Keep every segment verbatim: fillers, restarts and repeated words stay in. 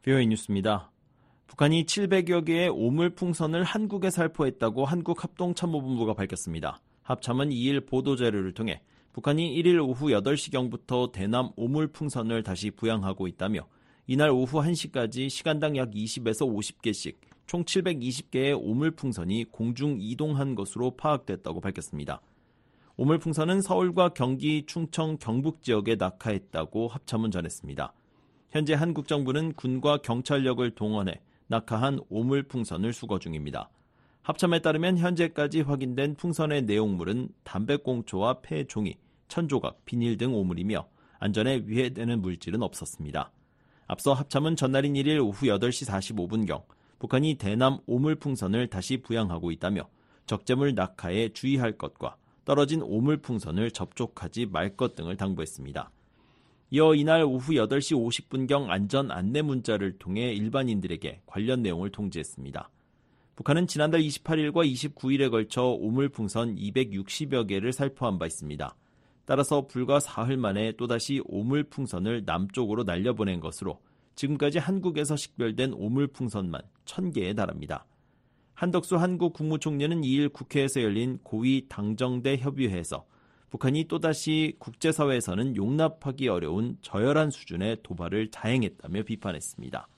비오에이 뉴스입니다. 북한이 칠백여 개의 오물풍선을 한국에 살포했다고 한국합동참모본부가 밝혔습니다. 합참은 이일 보도자료를 통해 북한이 일일 오후 여덟 시경부터 대남 오물풍선을 다시 부양하고 있다며 이날 오후 한 시까지 시간당 약 이십에서 오십 개씩 총 칠백이십 개의 오물풍선이 공중 이동한 것으로 파악됐다고 밝혔습니다. 오물풍선은 서울과 경기, 충청, 경북 지역에 낙하했다고 합참은 전했습니다. 현재 한국 정부는 군과 경찰력을 동원해 낙하한 오물풍선을 수거 중입니다. 합참에 따르면 현재까지 확인된 풍선의 내용물은 담배꽁초와 폐종이, 천조각, 비닐 등 오물이며 안전에 위해되는 물질은 없었습니다. 앞서 합참은 전날인 일일 오후 여덟 시 사십오 분경 북한이 대남 오물풍선을 다시 부양하고 있다며 적재물 낙하에 주의할 것과 떨어진 오물풍선을 접촉하지 말 것 등을 당부했습니다. 이어 이날 오후 여덟 시 오십 분경 안전 안내 문자를 통해 일반인들에게 관련 내용을 통지했습니다. 북한은 지난달 이십팔일과 이십구일에 걸쳐 오물풍선 이백육십여 개를 살포한 바 있습니다. 따라서 불과 사흘 만에 또다시 오물풍선을 남쪽으로 날려보낸 것으로 지금까지 한국에서 식별된 오물풍선만 천 개에 달합니다. 한덕수 한국 국무총리는 이일 국회에서 열린 고위 당정대 협의회에서 북한이 또다시 국제사회에서는 용납하기 어려운 저열한 수준의 도발을 자행했다며 비판했습니다.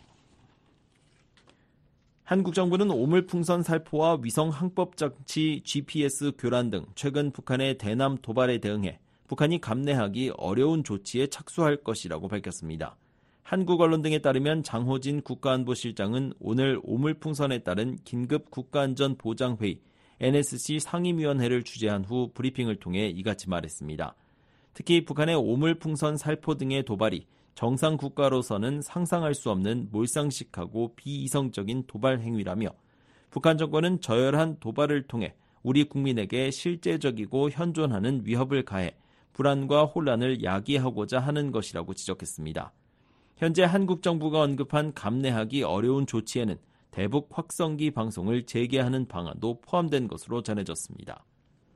한국 정부는 오물풍선 살포와 위성 항법장치 지피에스 교란 등 최근 북한의 대남 도발에 대응해 북한이 감내하기 어려운 조치에 착수할 것이라고 밝혔습니다. 한국 언론 등에 따르면 장호진 국가안보실장은 오늘 오물풍선에 따른 긴급 국가안전보장회의 엔에스씨 상임위원회를 주재한 후 브리핑을 통해 이같이 말했습니다. 특히 북한의 오물풍선 살포 등의 도발이 정상 국가로서는 상상할 수 없는 몰상식하고 비이성적인 도발 행위라며 북한 정권은 저열한 도발을 통해 우리 국민에게 실제적이고 현존하는 위협을 가해 불안과 혼란을 야기하고자 하는 것이라고 지적했습니다. 현재 한국 정부가 언급한 감내하기 어려운 조치에는 대북 확성기 방송을 재개하는 방안도 포함된 것으로 전해졌습니다.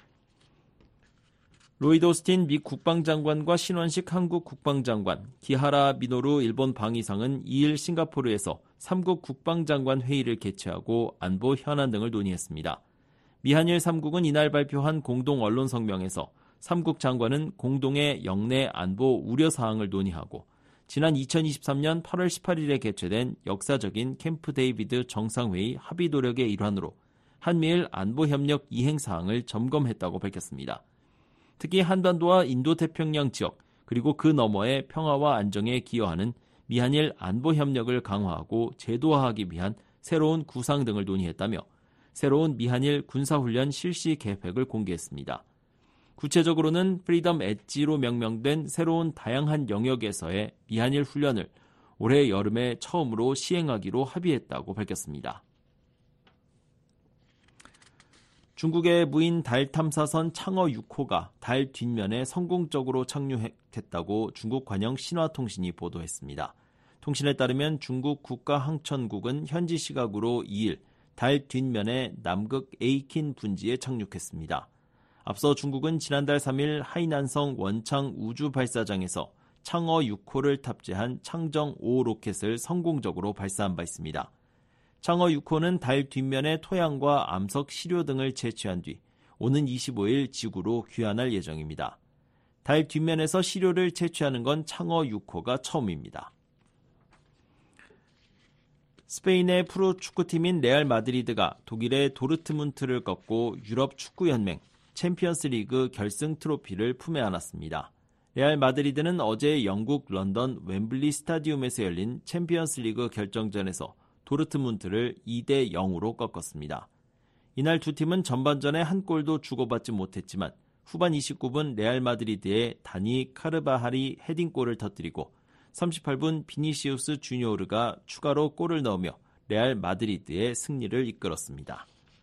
로이드 오스틴 미 국방장관과 신원식 한국 국방장관, 기하라 미노루 일본 방위상은 이일 싱가포르에서 삼국 국방장관 회의를 개최하고 안보 현안 등을 논의했습니다. 미한일 삼국은 이날 발표한 공동 언론 성명에서 삼국 장관은 공동의 영내 안보 우려사항을 논의하고 지난 이천이십삼년 팔월 십팔일에 개최된 역사적인 캠프 데이비드 정상회의 합의 노력의 일환으로 한미일 안보협력 이행사항을 점검했다고 밝혔습니다. 특히 한반도와 인도태평양 지역 그리고 그 너머의 평화와 안정에 기여하는 미한일 안보협력을 강화하고 제도화하기 위한 새로운 구상 등을 논의했다며 새로운 미한일 군사훈련 실시 계획을 공개했습니다. 구체적으로는 프리덤 엣지로 명명된 새로운 다양한 영역에서의 미한일 훈련을 올해 여름에 처음으로 시행하기로 합의했다고 밝혔습니다. 중국의 무인 달 탐사선 창어 육 호가 달 뒷면에 성공적으로 착륙했다고 중국 관영 신화통신이 보도했습니다. 통신에 따르면 중국 국가항천국은 현지 시각으로 이일 달 뒷면에 남극 에이킨 분지에 착륙했습니다. 앞서 중국은 지난달 삼일 하이난성 원창 우주발사장에서 창어 육 호를 탑재한 창정 오 로켓을 성공적으로 발사한 바 있습니다. 창어 육 호는 달 뒷면에 토양과 암석 시료 등을 채취한 뒤 오는 이십오일 지구로 귀환할 예정입니다. 달 뒷면에서 시료를 채취하는 건 창어 육 호가 처음입니다. 스페인의 프로축구팀인 레알 마드리드가 독일의 도르트문트를 꺾고 유럽 축구연맹 챔피언스 리그 결승 트로피를 품에 안았습니다. 레알 마드리드는 어제 영국 런던 웸블리 스타디움에서 열린 챔피언스 리그 결정전에서 도르트문트를 이 대 영으로 꺾었습니다. 이날 두 팀은 전반전에 한 골도 주고받지 못했지만 후반 이십구 분 레알 마드리드의 다니 카르바할이 헤딩골을 터뜨리고 삼십팔 분 비니시우스 주니오르가 추가로 골을 넣으며 레알 마드리드의 승리를 이끌었습니다.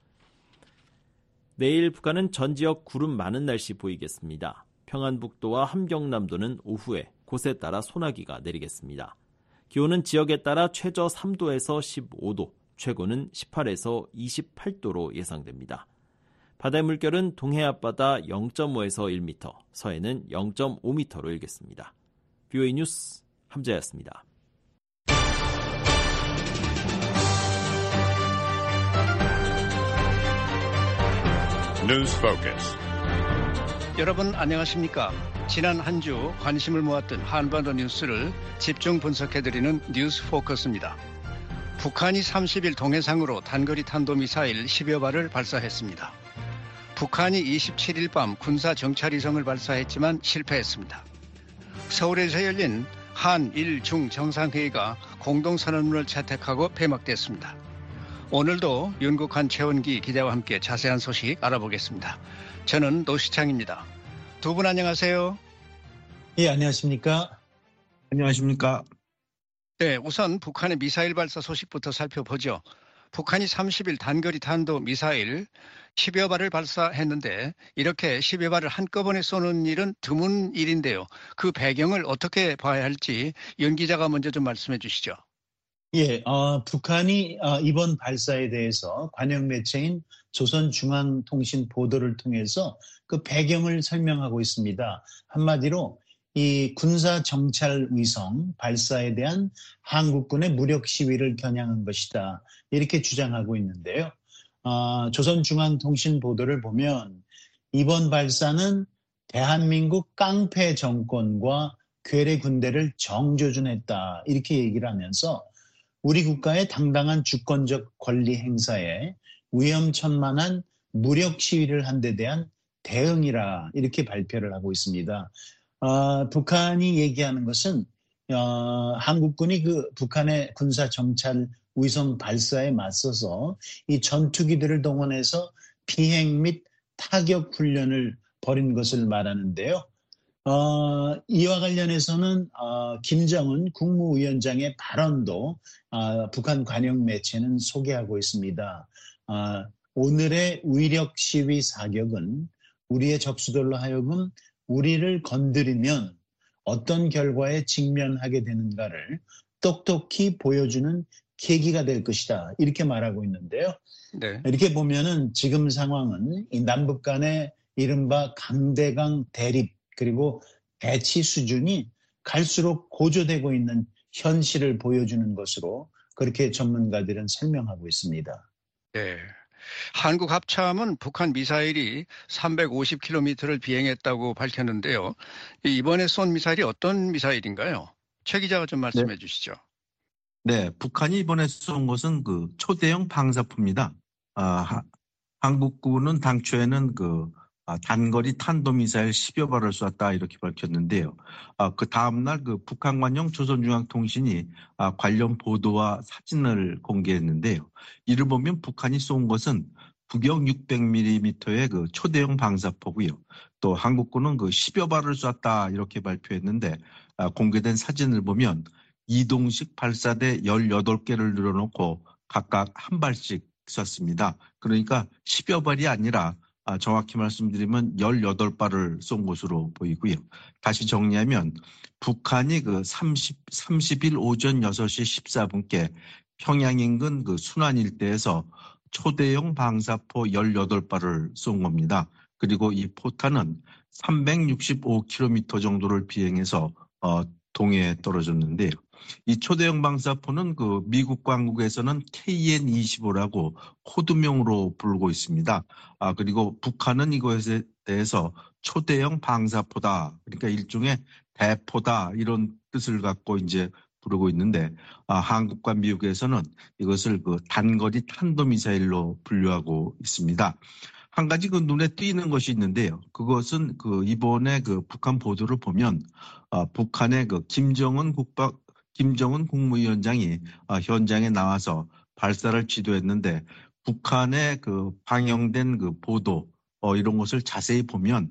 내일 북한은 전 지역 구름 많은 날씨 보이겠습니다. 평안북도와 함경남도는 오후에 곳에 따라 소나기가 내리겠습니다. 기온은 지역에 따라 최저 삼 도에서 십오 도, 최고는 십팔에서 이십팔 도로 예상됩니다. 바다의 물결은 동해 앞바다 영 점 오에서 일 미터, 서해는 영 점 오 미터로 일겠습니다. 비오에이 뉴스 함재였습니다. News Focus. 여러분 안녕하십니까? 지난 한 주 관심을 모았던 한반도 뉴스를 집중 분석해드리는 뉴스 포커스입니다. 북한이 삼십 일 동해상으로 단거리 탄도미사일 십여 발을 발사했습니다. 북한이 이십칠 일 밤 군사 정찰위성을 발사했지만 실패했습니다. 서울에서 열린 한일 중 정상회의가 공동선언문을 채택하고 폐막됐습니다. 오늘도 윤국한 최원기 기자와 함께 자세한 소식 알아보겠습니다. 저는 노시창입니다. 두 분 안녕하세요. 예, 안녕하십니까? 안녕하십니까? 네, 우선 북한의 미사일 발사 소식부터 살펴보죠. 북한이 삼십 일 단거리 탄도 미사일 십여 발을 발사했는데 이렇게 십여 발을 한꺼번에 쏘는 일은 드문 일인데요. 그 배경을 어떻게 봐야 할지 윤 기자가 먼저 좀 말씀해 주시죠. 예, 어, 북한이 어, 이번 발사에 대해서 관영 매체인 조선중앙통신 보도를 통해서 그 배경을 설명하고 있습니다. 한마디로 이 군사 정찰 위성 발사에 대한 한국군의 무력 시위를 겨냥한 것이다. 이렇게 주장하고 있는데요. 어, 조선중앙통신 보도를 보면 이번 발사는 대한민국 깡패 정권과 괴뢰 군대를 정조준했다. 이렇게 얘기를 하면서 우리 국가의 당당한 주권적 권리 행사에 위험천만한 무력 시위를 한 데 대한 대응이라 이렇게 발표를 하고 있습니다. 어, 북한이 얘기하는 것은 어, 한국군이 그 북한의 군사 정찰 위성 발사에 맞서서 이 전투기들을 동원해서 비행 및 타격 훈련을 벌인 것을 말하는데요. 어, 이와 관련해서는 어, 김정은 국무위원장의 발언도 어, 북한 관영 매체는 소개하고 있습니다. 어, 오늘의 위력 시위 사격은 우리의 적수들로 하여금 우리를 건드리면 어떤 결과에 직면하게 되는가를 똑똑히 보여주는 계기가 될 것이다. 이렇게 말하고 있는데요. 네. 이렇게 보면은 지금 상황은 이 남북 간의 이른바 강대강 대립 그리고 대치 수준이 갈수록 고조되고 있는 현실을 보여주는 것으로 그렇게 전문가들은 설명하고 있습니다. 네. 한국 합참은 북한 미사일이 삼백오십 킬로미터를 비행했다고 밝혔는데요. 이번에 쏜 미사일이 어떤 미사일인가요? 최 기자가 좀 말씀해 네. 주시죠. 네, 북한이 이번에 쏜 것은 그 초대형 방사포입니다. 아, 한국군은 당초에는 그 아, 단거리 탄도미사일 십여 발을 쐈다 이렇게 밝혔는데요. 아, 그 다음날 그 북한 관영 조선중앙통신이 아, 관련 보도와 사진을 공개했는데요. 이를 보면 북한이 쏜 것은 북경 육백 밀리미터의 그 초대형 방사포고요. 또 한국군은 그 십여 발을 쐈다 이렇게 발표했는데 아, 공개된 사진을 보면 이동식 발사대 열여덟 개를 늘어놓고 각각 한 발씩 쐈습니다. 그러니까 십여 발이 아니라 아, 정확히 말씀드리면 열여덟 발을 쏜 것으로 보이고요. 다시 정리하면 북한이 그 삼십, 삼십 일 오전 여섯 시 십사 분께 평양 인근 그 순안 일대에서 초대형 방사포 열여덟 발을 쏜 겁니다. 그리고 이 포탄은 삼백육십오 킬로미터 정도를 비행해서 어, 동해에 떨어졌는데요. 이 초대형 방사포는 그 미국 당국에서는 케이엔 이십오라고 코드명으로 부르고 있습니다. 아, 그리고 북한은 이것에 대해서 초대형 방사포다. 그러니까 일종의 대포다. 이런 뜻을 갖고 이제 부르고 있는데, 아, 한국과 미국에서는 이것을 그 단거리 탄도미사일로 분류하고 있습니다. 한 가지 그 눈에 띄는 것이 있는데요. 그것은 그 이번에 그 북한 보도를 보면, 아, 북한의 그 김정은 국방 김정은 국무위원장이 현장에 나와서 발사를 지도했는데 북한의 그 방영된 그 보도 어, 이런 것을 자세히 보면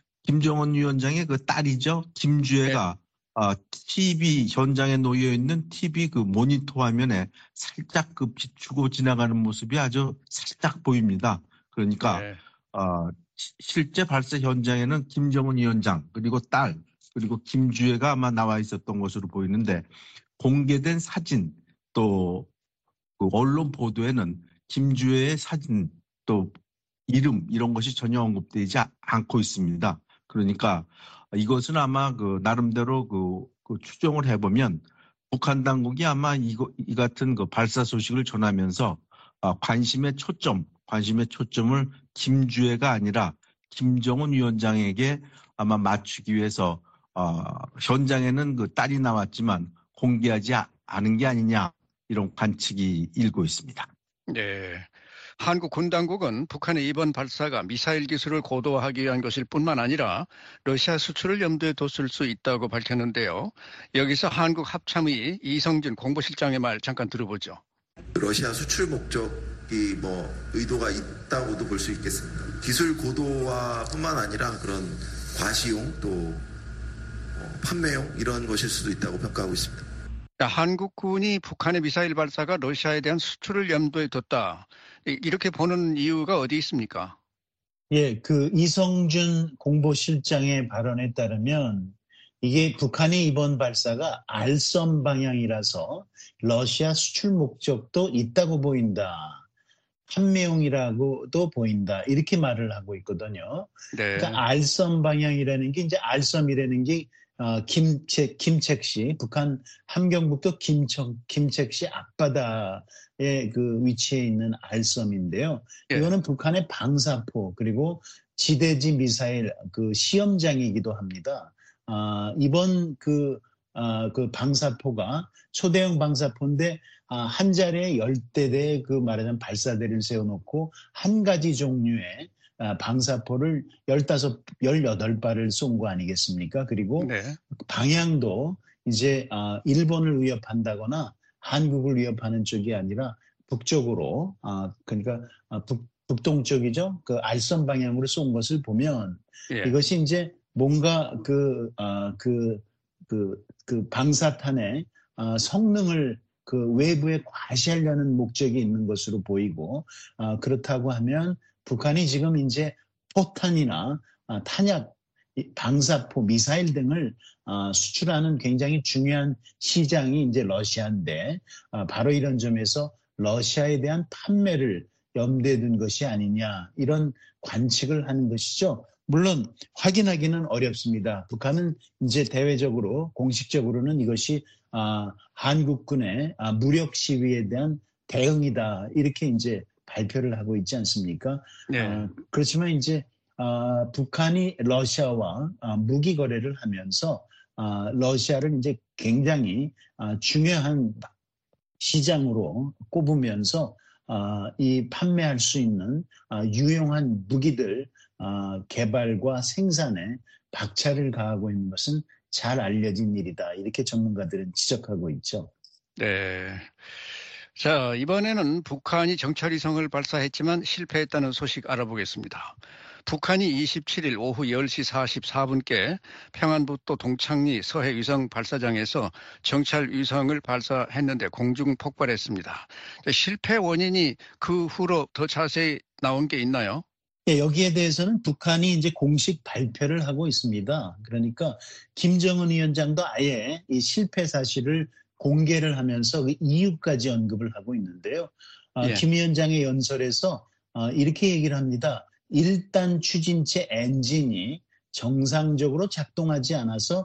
김정은 위원장의 그 딸이죠 김주애가 네. 아, 티비 현장에 놓여 있는 티비 그 모니터 화면에 살짝 그 비추고 지나가는 모습이 아주 살짝 보입니다. 그러니까 네. 어, 실제 발사 현장에는 김정은 위원장 그리고 딸 그리고 김주애가 아마 나와 있었던 것으로 보이는데 공개된 사진 또 그 언론 보도에는 김주애의 사진 또 이름 이런 것이 전혀 언급되지 않고 있습니다. 그러니까 이것은 아마 그 나름대로 그, 그 추정을 해보면 북한 당국이 아마 이거, 이 같은 그 발사 소식을 전하면서 관심의 초점, 관심의 초점을 김주애가 아니라 김정은 위원장에게 아마 맞추기 위해서 어, 현장에는 그 딸이 나왔지만 공개하지 않은 게 아니냐 이런 관측이 일고 있습니다. 네. 한국 군 당국은 북한의 이번 발사가 미사일 기술을 고도화하기 위한 것일 뿐만 아니라 러시아 수출을 염두에 뒀을 수 있다고 밝혔는데요. 여기서 한국 합참의 이성준 공보실장의 말 잠깐 들어보죠. 러시아 수출 목적이 뭐 의도가 있다고도 볼 수 있겠습니다. 기술 고도화뿐만 아니라 그런 과시용 또 판매용 이런 것일 수도 있다고 평가하고 있습니다. 한국군이 북한의 미사일 발사가 러시아에 대한 수출을 염두에 뒀다. 이렇게 보는 이유가 어디 있습니까? 예, 그 이성준 공보실장의 발언에 따르면 이게 북한의 이번 발사가 알섬 방향이라서 러시아 수출 목적도 있다고 보인다. 판매용이라고도 보인다. 이렇게 말을 하고 있거든요. 네. 그러니까 알섬 방향이라는 게 이제 알섬이라는 게 어, 김책, 김책시, 북한 함경북도 김청, 김책시 앞바다에 그 위치해 있는 알섬인데요. 예. 이거는 북한의 방사포 그리고 지대지 미사일 그 시험장이기도 합니다. 아, 이번 그, 아, 그 방사포가 초대형 방사포인데 아, 한 자리에 열대 대 그 말하자면 발사대를 세워놓고 한 가지 종류의 방사포를 열다섯, 열여덟 발을 쏜 거 아니겠습니까? 그리고 네. 방향도 이제 일본을 위협한다거나 한국을 위협하는 쪽이 아니라 북쪽으로, 그러니까 북, 북동쪽이죠. 그 알섬 방향으로 쏜 것을 보면 예. 이것이 이제 뭔가 그, 그, 그, 그 방사탄의 성능을 그 외부에 과시하려는 목적이 있는 것으로 보이고, 그렇다고 하면 북한이 지금 이제 포탄이나 탄약, 방사포, 미사일 등을 수출하는 굉장히 중요한 시장이 이제 러시아인데 바로 이런 점에서 러시아에 대한 판매를 염두에 둔 것이 아니냐 이런 관측을 하는 것이죠. 물론 확인하기는 어렵습니다. 북한은 이제 대외적으로 공식적으로는 이것이 한국군의 무력 시위에 대한 대응이다 이렇게 이제 발표를 하고 있지 않습니까? 네. 어, 그렇지만 이제 어, 북한이 러시아와 어, 무기 거래를 하면서 어, 러시아를 이제 굉장히 어, 중요한 시장으로 꼽으면서 어, 이 판매할 수 있는 어, 유용한 무기들 어, 개발과 생산에 박차를 가하고 있는 것은 잘 알려진 일이다. 이렇게 전문가들은 지적하고 있죠. 네. 자, 이번에는 북한이 정찰위성을 발사했지만 실패했다는 소식 알아보겠습니다. 북한이 이십칠 일 오후 열 시 사십사 분께 평안북도 동창리 서해위성 발사장에서 정찰위성을 발사했는데 공중 폭발했습니다. 실패 원인이 그 후로 더 자세히 나온 게 있나요? 예, 여기에 대해서는 북한이 이제 공식 발표를 하고 있습니다. 그러니까 김정은 위원장도 아예 이 실패 사실을 공개를 하면서 그 이유까지 언급을 하고 있는데요. 어, 예. 김 위원장의 연설에서 어, 이렇게 얘기를 합니다. 일 단 추진체 엔진이 정상적으로 작동하지 않아서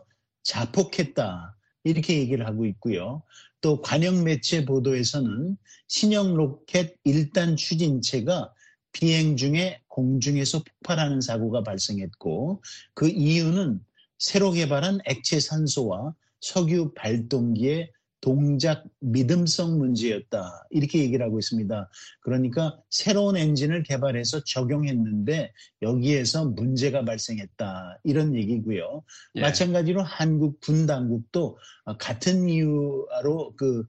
자폭했다. 이렇게 얘기를 하고 있고요. 또 관영 매체 보도에서는 신형 로켓 일 단 추진체가 비행 중에 공중에서 폭발하는 사고가 발생했고 그 이유는 새로 개발한 액체 산소와 석유 발동기의 동작 믿음성 문제였다. 이렇게 얘기를 하고 있습니다. 그러니까 새로운 엔진을 개발해서 적용했는데 여기에서 문제가 발생했다. 이런 얘기고요. 예. 마찬가지로 한국 군 당국도 같은 이유로 그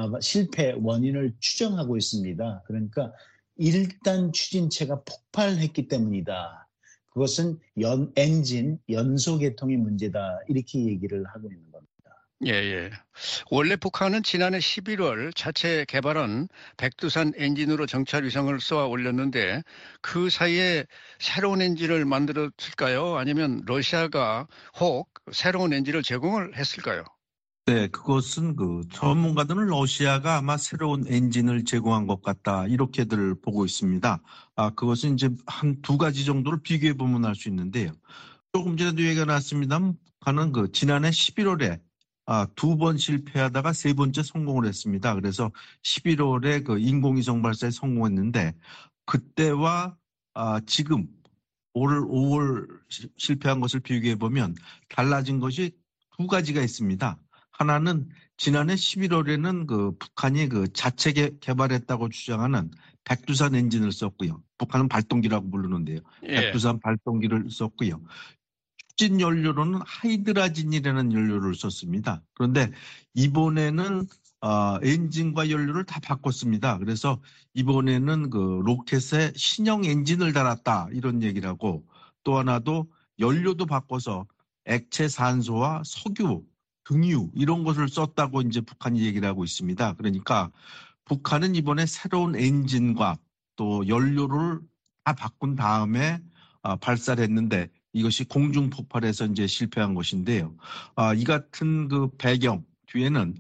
실패 원인을 추정하고 있습니다. 그러니까 일 단 추진체가 폭발했기 때문이다. 그것은 연, 엔진 연소 개통의 문제다. 이렇게 얘기를 하고 있는 겁니다. 예, 예. 원래 북한은 지난해 십일월 자체 개발한 백두산 엔진으로 정찰 위성을 쏘아 올렸는데 그 사이에 새로운 엔진을 만들었을까요? 아니면 러시아가 혹 새로운 엔진을 제공을 했을까요? 네, 그것은 그 전문가들은 러시아가 아마 새로운 엔진을 제공한 것 같다 이렇게들 보고 있습니다. 아, 그것은 이제 한 두 가지 정도를 비교해 보면 알 수 있는데요. 조금 전에도 얘기가 나왔습니다만 북한은 그 지난해 십일월에 아, 두 번 실패하다가 세 번째 성공을 했습니다. 그래서 십일월에 그 인공위성 발사에 성공했는데 그때와 아, 지금 올 오월 실패한 것을 비교해 보면 달라진 것이 두 가지가 있습니다. 하나는 지난해 십일월에는 그 북한이 그 자체 개, 개발했다고 주장하는 백두산 엔진을 썼고요. 북한은 발동기라고 부르는데요. 예. 백두산 발동기를 썼고요. 추진 연료로는 하이드라진이라는 연료를 썼습니다. 그런데 이번에는 어, 엔진과 연료를 다 바꿨습니다. 그래서 이번에는 그 로켓에 신형 엔진을 달았다 이런 얘기를 하고, 또 하나도 연료도 바꿔서 액체 산소와 석유, 등유 이런 것을 썼다고 이제 북한이 얘기를 하고 있습니다. 그러니까 북한은 이번에 새로운 엔진과 또 연료를 다 바꾼 다음에 어, 발사를 했는데 이것이 공중 폭발해서 이제 실패한 것인데요. 어, 이 같은 그 배경 뒤에는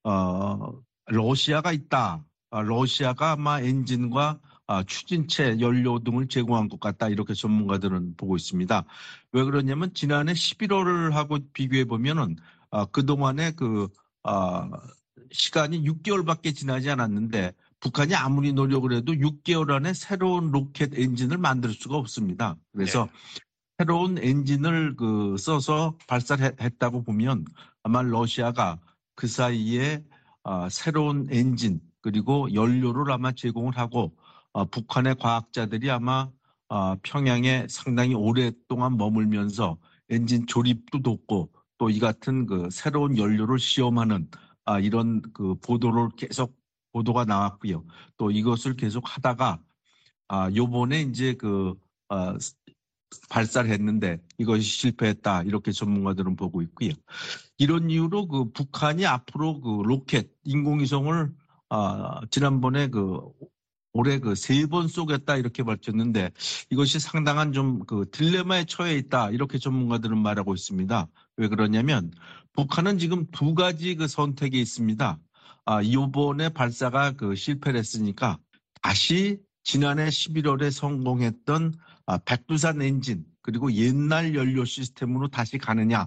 어, 러시아가 있다. 어, 러시아가 아마 엔진과 어, 추진체, 연료 등을 제공한 것 같다. 이렇게 전문가들은 보고 있습니다. 왜 그러냐면 지난해 십일월을 하고 비교해 보면은 어, 그동안에 그 어, 시간이 육 개월밖에 지나지 않았는데 북한이 아무리 노력을 해도 육 개월 안에 새로운 로켓 엔진을 만들 수가 없습니다. 그래서 네. 새로운 엔진을 그 써서 발사를 했다고 보면 아마 러시아가 그 사이에 어, 새로운 엔진 그리고 연료를 아마 제공을 하고 어, 북한의 과학자들이 아마 어, 평양에 상당히 오랫동안 머물면서 엔진 조립도 돕고 또 이 같은 그 새로운 연료를 시험하는 아, 이런 그 보도를 계속 보도가 나왔고요. 또 이것을 계속 하다가 아, 요번에 이제 그 어, 발사를 했는데 이것이 실패했다 이렇게 전문가들은 보고 있고요. 이런 이유로 그 북한이 앞으로 그 로켓 인공위성을 아, 지난번에 그 올해 그 세 번 쏘겠다 이렇게 밝혔는데 이것이 상당한 좀 그 딜레마에 처해 있다 이렇게 전문가들은 말하고 있습니다. 왜 그러냐면 북한은 지금 두 가지 그 선택이 있습니다. 아, 이번에 발사가 그 실패를 했으니까 다시 지난해 십일월에 성공했던 아, 백두산 엔진 그리고 옛날 연료 시스템으로 다시 가느냐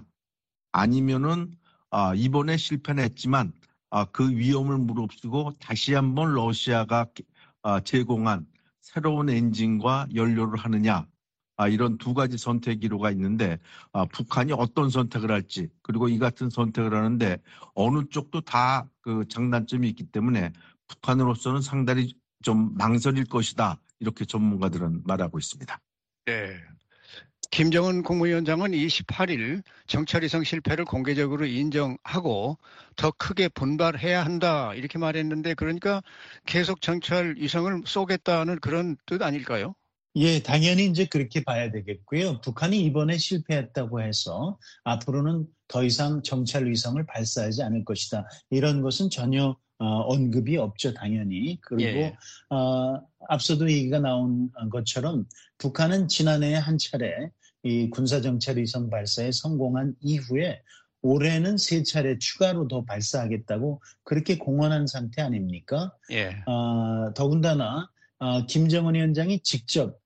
아니면은 아, 이번에 실패는 했지만 아, 그 위험을 무릅쓰고 다시 한번 러시아가 아, 제공한 새로운 엔진과 연료를 하느냐 아, 이런 두 가지 선택 기로가 있는데 아, 북한이 어떤 선택을 할지 그리고 이 같은 선택을 하는데 어느 쪽도 다 그 장단점이 있기 때문에 북한으로서는 상당히 좀 망설일 것이다 이렇게 전문가들은 말하고 있습니다. 네. 김정은 국무위원장은 이십팔 일 정찰위성 실패를 공개적으로 인정하고 더 크게 분발해야 한다 이렇게 말했는데 그러니까 계속 정찰위성을 쏘겠다는 그런 뜻 아닐까요? 예, 당연히 이제 그렇게 봐야 되겠고요. 북한이 이번에 실패했다고 해서 앞으로는 더 이상 정찰위성을 발사하지 않을 것이다. 이런 것은 전혀 어, 언급이 없죠, 당연히. 그리고 예. 어, 앞서도 얘기가 나온 것처럼 북한은 지난해 한 차례 이 군사정찰위성 발사에 성공한 이후에 올해는 세 차례 추가로 더 발사하겠다고 그렇게 공언한 상태 아닙니까? 예. 어, 더군다나 어, 김정은 위원장이 직접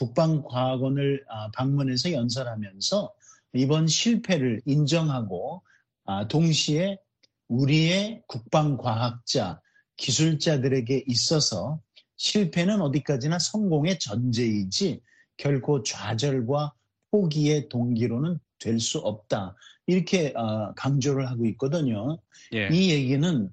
국방과학원을 어, 방문해서 연설하면서 이번 실패를 인정하고 어, 동시에 우리의 국방과학자, 기술자들에게 있어서 실패는 어디까지나 성공의 전제이지 결코 좌절과 포기의 동기로는 될 수 없다. 이렇게 강조를 하고 있거든요. 예. 이 얘기는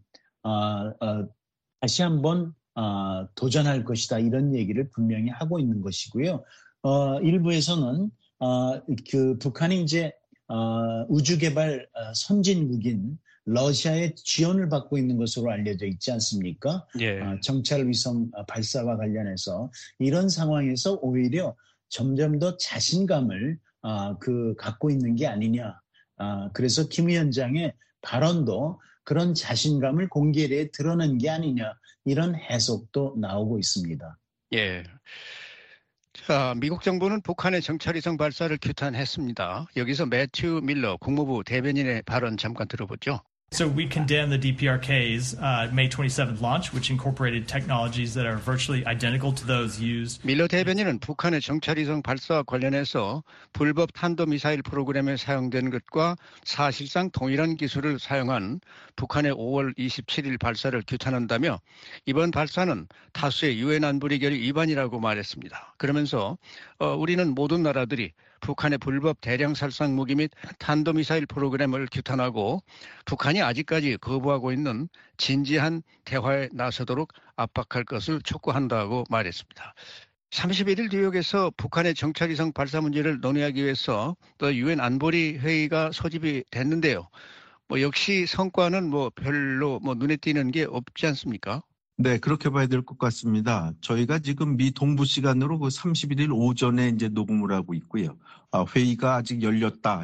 다시 한번 도전할 것이다. 이런 얘기를 분명히 하고 있는 것이고요. 일부에서는 그 북한이 이제 우주개발 선진국인 러시아의 지원을 받고 있는 것으로 알려져 있지 않습니까? 예. 정찰위성 발사와 관련해서 이런 상황에서 오히려 점점 더 자신감을 그 갖고 있는 게 아니냐. 그래서 김 위원장의 발언도 그런 자신감을 공개에 드러낸 게 아니냐. 이런 해석도 나오고 있습니다. 예. 자, 미국 정부는 북한의 정찰위성 발사를 규탄했습니다. 여기서 매튜 밀러 국무부 대변인의 발언 잠깐 들어보죠. So we condemn the D P R K's uh, May twenty-seventh launch, which incorporated technologies that are virtually identical to those used. 밀러 대변인은 북한의 정찰위성 발사와 관련해서 불법 탄도미사일 프로그램에 사용된 것과 사실상 동일한 기술을 사용한 북한의 오월 이십칠일 발사를 규탄한다며 이번 발사는 다수의 유엔 안보리 결의 위반이라고 말했습니다. 그러면서 어, 우리는 모든 나라들이 북한의 불법 대량 살상 무기 및 탄도미사일 프로그램을 규탄하고 북한이 아직까지 거부하고 있는 진지한 대화에 나서도록 압박할 것을 촉구한다고 말했습니다. 삼십일일 뉴욕에서 북한의 정찰위성 발사 문제를 논의하기 위해서 또 유엔 안보리 회의가 소집이 됐는데요. 뭐 역시 성과는 뭐 별로 뭐 눈에 띄는 게 없지 않습니까? 네, 그렇게 봐야 될 것 같습니다. 저희가 지금 미 동부 시간으로 그 삼십일일 오전에 이제 녹음을 하고 있고요. 아, 회의가 아직 열렸다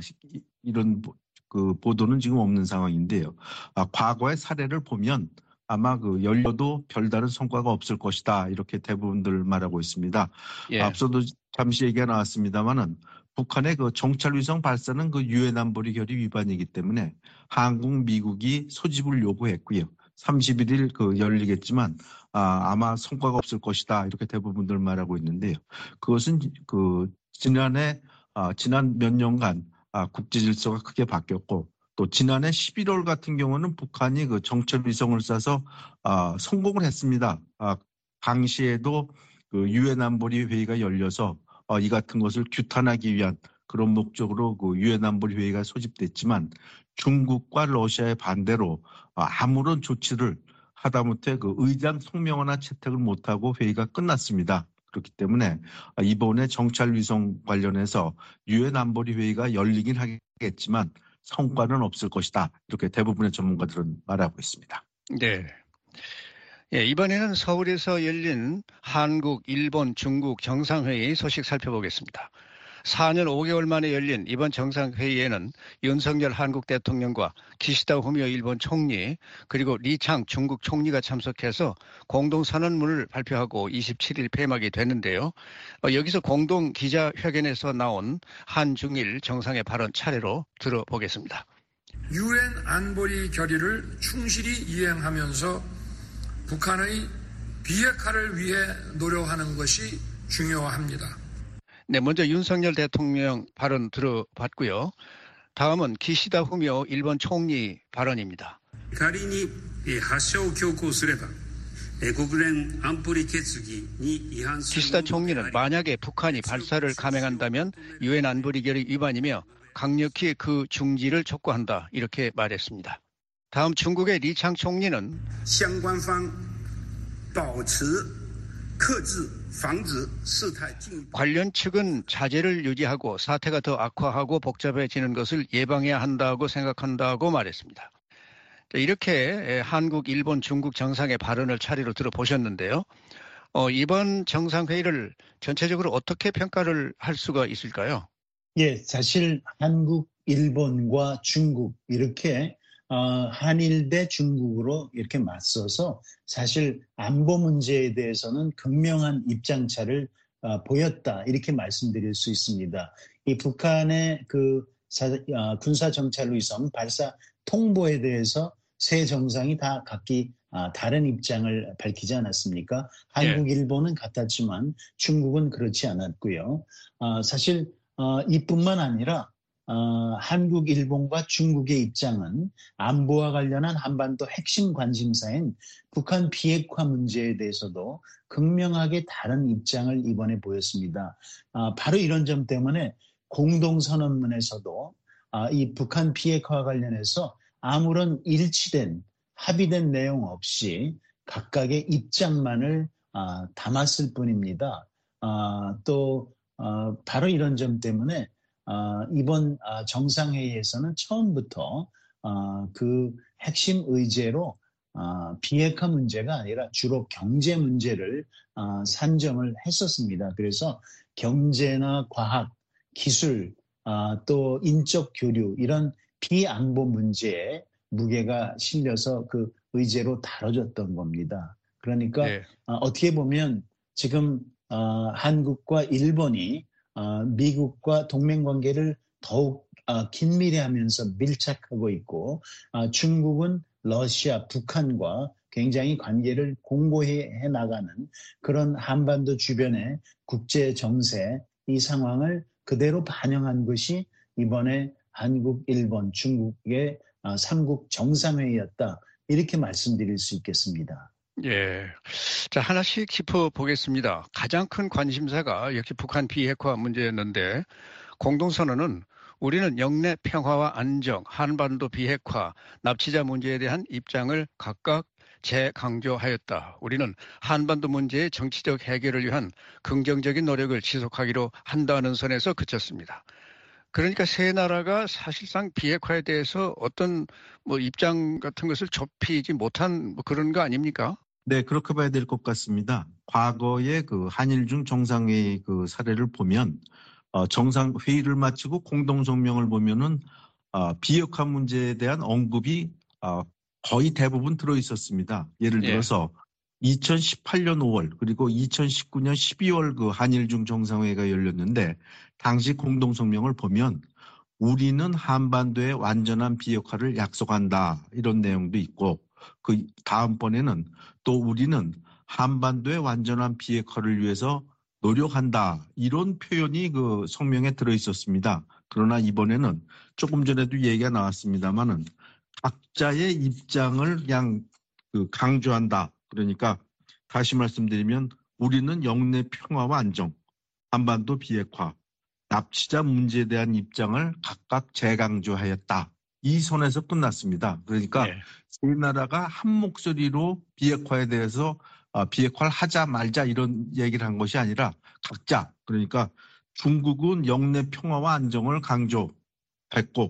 이런 그 보도는 지금 없는 상황인데요. 아, 과거의 사례를 보면 아마 그 열려도 별다른 성과가 없을 것이다 이렇게 대부분들 말하고 있습니다. 예. 앞서도 잠시 얘기가 나왔습니다만은 북한의 그 정찰위성 발사는 그 유엔 안보리 결의 위반이기 때문에 한국, 미국이 소집을 요구했고요. 삼십일일 그 열리겠지만 아, 아마 성과가 없을 것이다 이렇게 대부분들 말하고 있는데요. 그것은 그 지난해 아, 지난 몇 년간 아, 국제 질서가 크게 바뀌었고 또 지난해 십일월 같은 경우는 북한이 그 정찰 위성을 쏴서 아, 성공을 했습니다. 아, 당시에도 그 유엔 안보리 회의가 열려서 어, 이 같은 것을 규탄하기 위한 그런 목적으로 그 유엔 안보리 회의가 소집됐지만 중국과 러시아의 반대로 아무런 조치를 하다못해 그 의장 성명하나 채택을 못하고 회의가 끝났습니다. 그렇기 때문에 이번에 정찰 위성 관련해서 유엔 안보리 회의가 열리긴 하겠지만 성과는 없을 것이다. 이렇게 대부분의 전문가들은 말하고 있습니다. 네. 예, 이번에는 서울에서 열린 한국, 일본, 중국 정상회의 소식 살펴보겠습니다. 사 년 오 개월 만에 열린 이번 정상회의에는 윤석열 한국 대통령과 기시다 후미오 일본 총리 그리고 리창 중국 총리가 참석해서 공동선언문을 발표하고 이십칠일 폐막이 됐는데요. 어, 여기서 공동 기자회견에서 나온 한중일 정상의 발언 차례로 들어보겠습니다. 유엔 안보리 결의를 충실히 이행하면서 북한의 비핵화를 위해 노력하는 것이 중요합니다. 네, 먼저 윤석열 대통령 발언 들어봤고요. 다음은 기시다 후미오 일본 총리 발언입니다. 기시다 총리는 만약에 북한이 발사를 감행한다면 유엔 안보리 결의 위반이며 강력히 그 중지를 촉구한다 이렇게 말했습니다. 다음 중국의 리창 총리는 관련 측은 자제를 유지하고 사태가 더 악화하고 복잡해지는 것을 예방해야 한다고 생각한다고 말했습니다. 이렇게 한국, 일본, 중국 정상의 발언을 차례로 들어보셨는데요. 어, 이번 정상회의를 전체적으로 어떻게 평가를 할 수가 있을까요? 예, 사실 한국, 일본과 중국 이렇게 어, 한일 대 중국으로 이렇게 맞서서 사실 안보 문제에 대해서는 극명한 입장차를 어, 보였다 이렇게 말씀드릴 수 있습니다. 이 북한의 그 사, 어, 군사 정찰 위성 발사 통보에 대해서 세 정상이 다 각기 어, 다른 입장을 밝히지 않았습니까? 한국, 예. 일본은 같았지만 중국은 그렇지 않았고요. 어, 사실 어, 이뿐만 아니라 어, 한국, 일본과 중국의 입장은 안보와 관련한 한반도 핵심 관심사인 북한 비핵화 문제에 대해서도 극명하게 다른 입장을 이번에 보였습니다. 어, 바로 이런 점 때문에 공동선언문에서도 어, 이 북한 비핵화와 관련해서 아무런 일치된 합의된 내용 없이 각각의 입장만을 어, 담았을 뿐입니다. 어, 또 어, 바로 이런 점 때문에 어, 이번 어, 정상회의에서는 처음부터 어, 그 핵심 의제로 어, 비핵화 문제가 아니라 주로 경제 문제를 어, 산정을 했었습니다. 그래서 경제나 과학, 기술, 어, 또 인적 교류 이런 비안보 문제에 무게가 실려서 그 의제로 다뤄졌던 겁니다. 그러니까 네. 어, 어떻게 보면 지금 어, 한국과 일본이 어, 미국과 동맹관계를 더욱 어, 긴밀해하면서 밀착하고 있고 어, 중국은 러시아, 북한과 굉장히 관계를 공고히 해나가는 그런 한반도 주변의 국제 정세 이 상황을 그대로 반영한 것이 이번에 한국, 일본, 중국의 삼국 정상회의였다. 이렇게 말씀드릴 수 있겠습니다. 예. 자, 하나씩 짚어보겠습니다. 가장 큰 관심사가 역시 북한 비핵화 문제였는데 공동선언은 우리는 영내 평화와 안정, 한반도 비핵화, 납치자 문제에 대한 입장을 각각 재강조하였다. 우리는 한반도 문제의 정치적 해결을 위한 긍정적인 노력을 지속하기로 한다는 선에서 그쳤습니다. 그러니까 세 나라가 사실상 비핵화에 대해서 어떤 뭐 입장 같은 것을 좁히지 못한 뭐 그런 거 아닙니까? 네, 그렇게 봐야 될 것 같습니다. 과거의 그 한일중 정상회의 그 사례를 보면 어, 정상회의를 마치고 공동성명을 보면은 어, 비핵화 문제에 대한 언급이 어, 거의 대부분 들어있었습니다. 예를 들어서 예. 이천십팔 년 오월 그리고 이천십구 년 십이월 그 한일중 정상회의가 열렸는데 당시 공동성명을 보면 우리는 한반도의 완전한 비핵화를 약속한다 이런 내용도 있고 그 다음번에는 또 우리는 한반도의 완전한 비핵화를 위해서 노력한다 이런 표현이 그 성명에 들어있었습니다. 그러나 이번에는 조금 전에도 얘기가 나왔습니다만은 각자의 입장을 그냥 그 강조한다. 그러니까 다시 말씀드리면 우리는 영내 평화와 안정, 한반도 비핵화, 납치자 문제에 대한 입장을 각각 재강조하였다. 이 선에서 끝났습니다. 그러니까 네. 세 나라가 한 목소리로 비핵화에 대해서 비핵화를 하자 말자 이런 얘기를 한 것이 아니라 각자 그러니까 중국은 영내 평화와 안정을 강조했고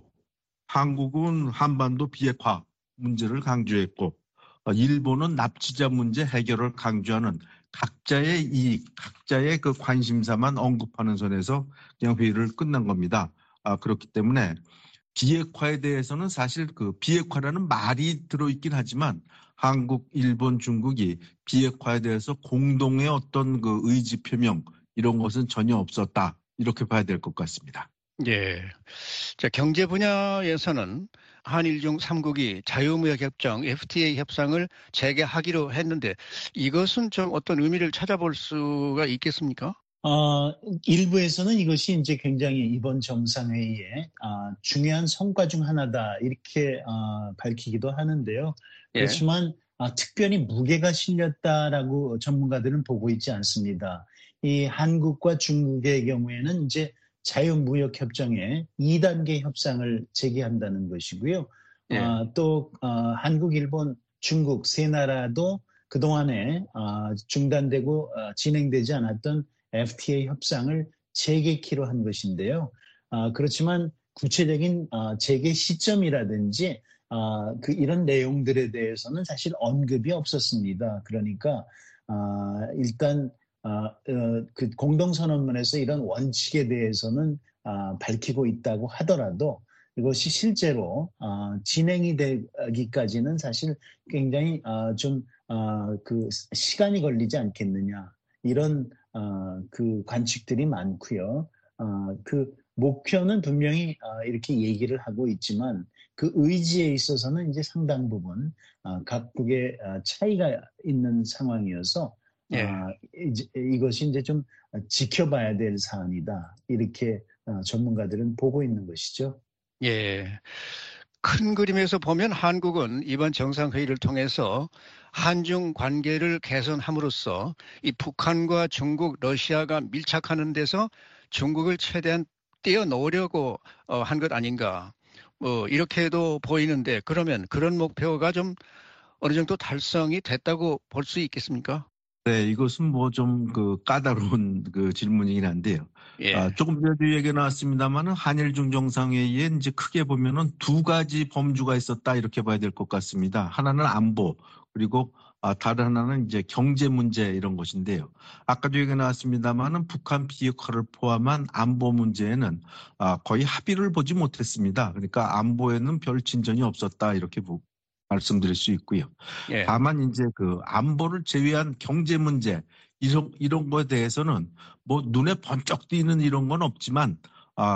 한국은 한반도 비핵화 문제를 강조했고 일본은 납치자 문제 해결을 강조하는 각자의 이익, 각자의 그 관심사만 언급하는 선에서 그냥 회의를 끝난 겁니다. 아, 그렇기 때문에 비핵화에 대해서는 사실 그 비핵화라는 말이 들어있긴 하지만 한국, 일본, 중국이 비핵화에 대해서 공동의 어떤 그 의지 표명 이런 것은 전혀 없었다. 이렇게 봐야 될 것 같습니다. 예. 자, 경제 분야에서는 한일중 삼국이 자유무역협정 에프티에이 협상을 재개하기로 했는데 이것은 좀 어떤 의미를 찾아볼 수가 있겠습니까? 어, 일부에서는 이것이 이제 굉장히 이번 정상회의의 어, 중요한 성과 중 하나다 이렇게 어, 밝히기도 하는데요. 그렇지만 예. 어, 특별히 무게가 실렸다라고 전문가들은 보고 있지 않습니다. 이 한국과 중국의 경우에는 이제 자유무역협정에 이 단계 협상을 재개한다는 것이고요. 예. 어, 또 어, 한국, 일본, 중국 세 나라도 그동안에 어, 중단되고 어, 진행되지 않았던 에프티에이 협상을 재개키로 한 것인데요. 어, 그렇지만 구체적인 어, 재개 시점이라든지 어, 그 이런 내용들에 대해서는 사실 언급이 없었습니다. 그러니까 어, 일단 어, 어, 그 공동선언문에서 이런 원칙에 대해서는 어, 밝히고 있다고 하더라도 이것이 실제로 어, 진행이 되기까지는 사실 굉장히 어, 좀 어, 그 시간이 걸리지 않겠느냐 이런 어, 그 관측들이 많고요. 어, 그 목표는 분명히 어, 이렇게 얘기를 하고 있지만 그 의지에 있어서는 이제 상당 부분 어, 각국의 어, 차이가 있는 상황이어서 예. 어, 이제, 이것이 이제 좀 지켜봐야 될 사안이다. 이렇게 어, 전문가들은 보고 있는 것이죠. 예. 큰 그림에서 보면 한국은 이번 정상회의를 통해서 한중 관계를 개선함으로써 이 북한과 중국, 러시아가 밀착하는 데서 중국을 최대한 떼어놓으려고 한 것 아닌가. 뭐 이렇게도 보이는데 그러면 그런 목표가 좀 어느 정도 달성이 됐다고 볼 수 있겠습니까? 네, 이것은 뭐 좀 그 까다로운 그 질문이긴 한데요. 예. 아, 조금 전에도 얘기 나왔습니다만은 한일중 정상회의에 이제 크게 보면은 두 가지 범주가 있었다 이렇게 봐야 될 것 같습니다. 하나는 안보 그리고 아, 다른 하나는 이제 경제 문제 이런 것인데요. 아까도 얘기 나왔습니다만은 북한 비핵화를 포함한 안보 문제에는 아, 거의 합의를 보지 못했습니다. 그러니까 안보에는 별 진전이 없었다 이렇게 보고. 말씀드릴 수 있고요. 예. 다만 이제 그 안보를 제외한 경제 문제 이런 이런 거에 대해서는 뭐 눈에 번쩍 띄는 이런 건 없지만 아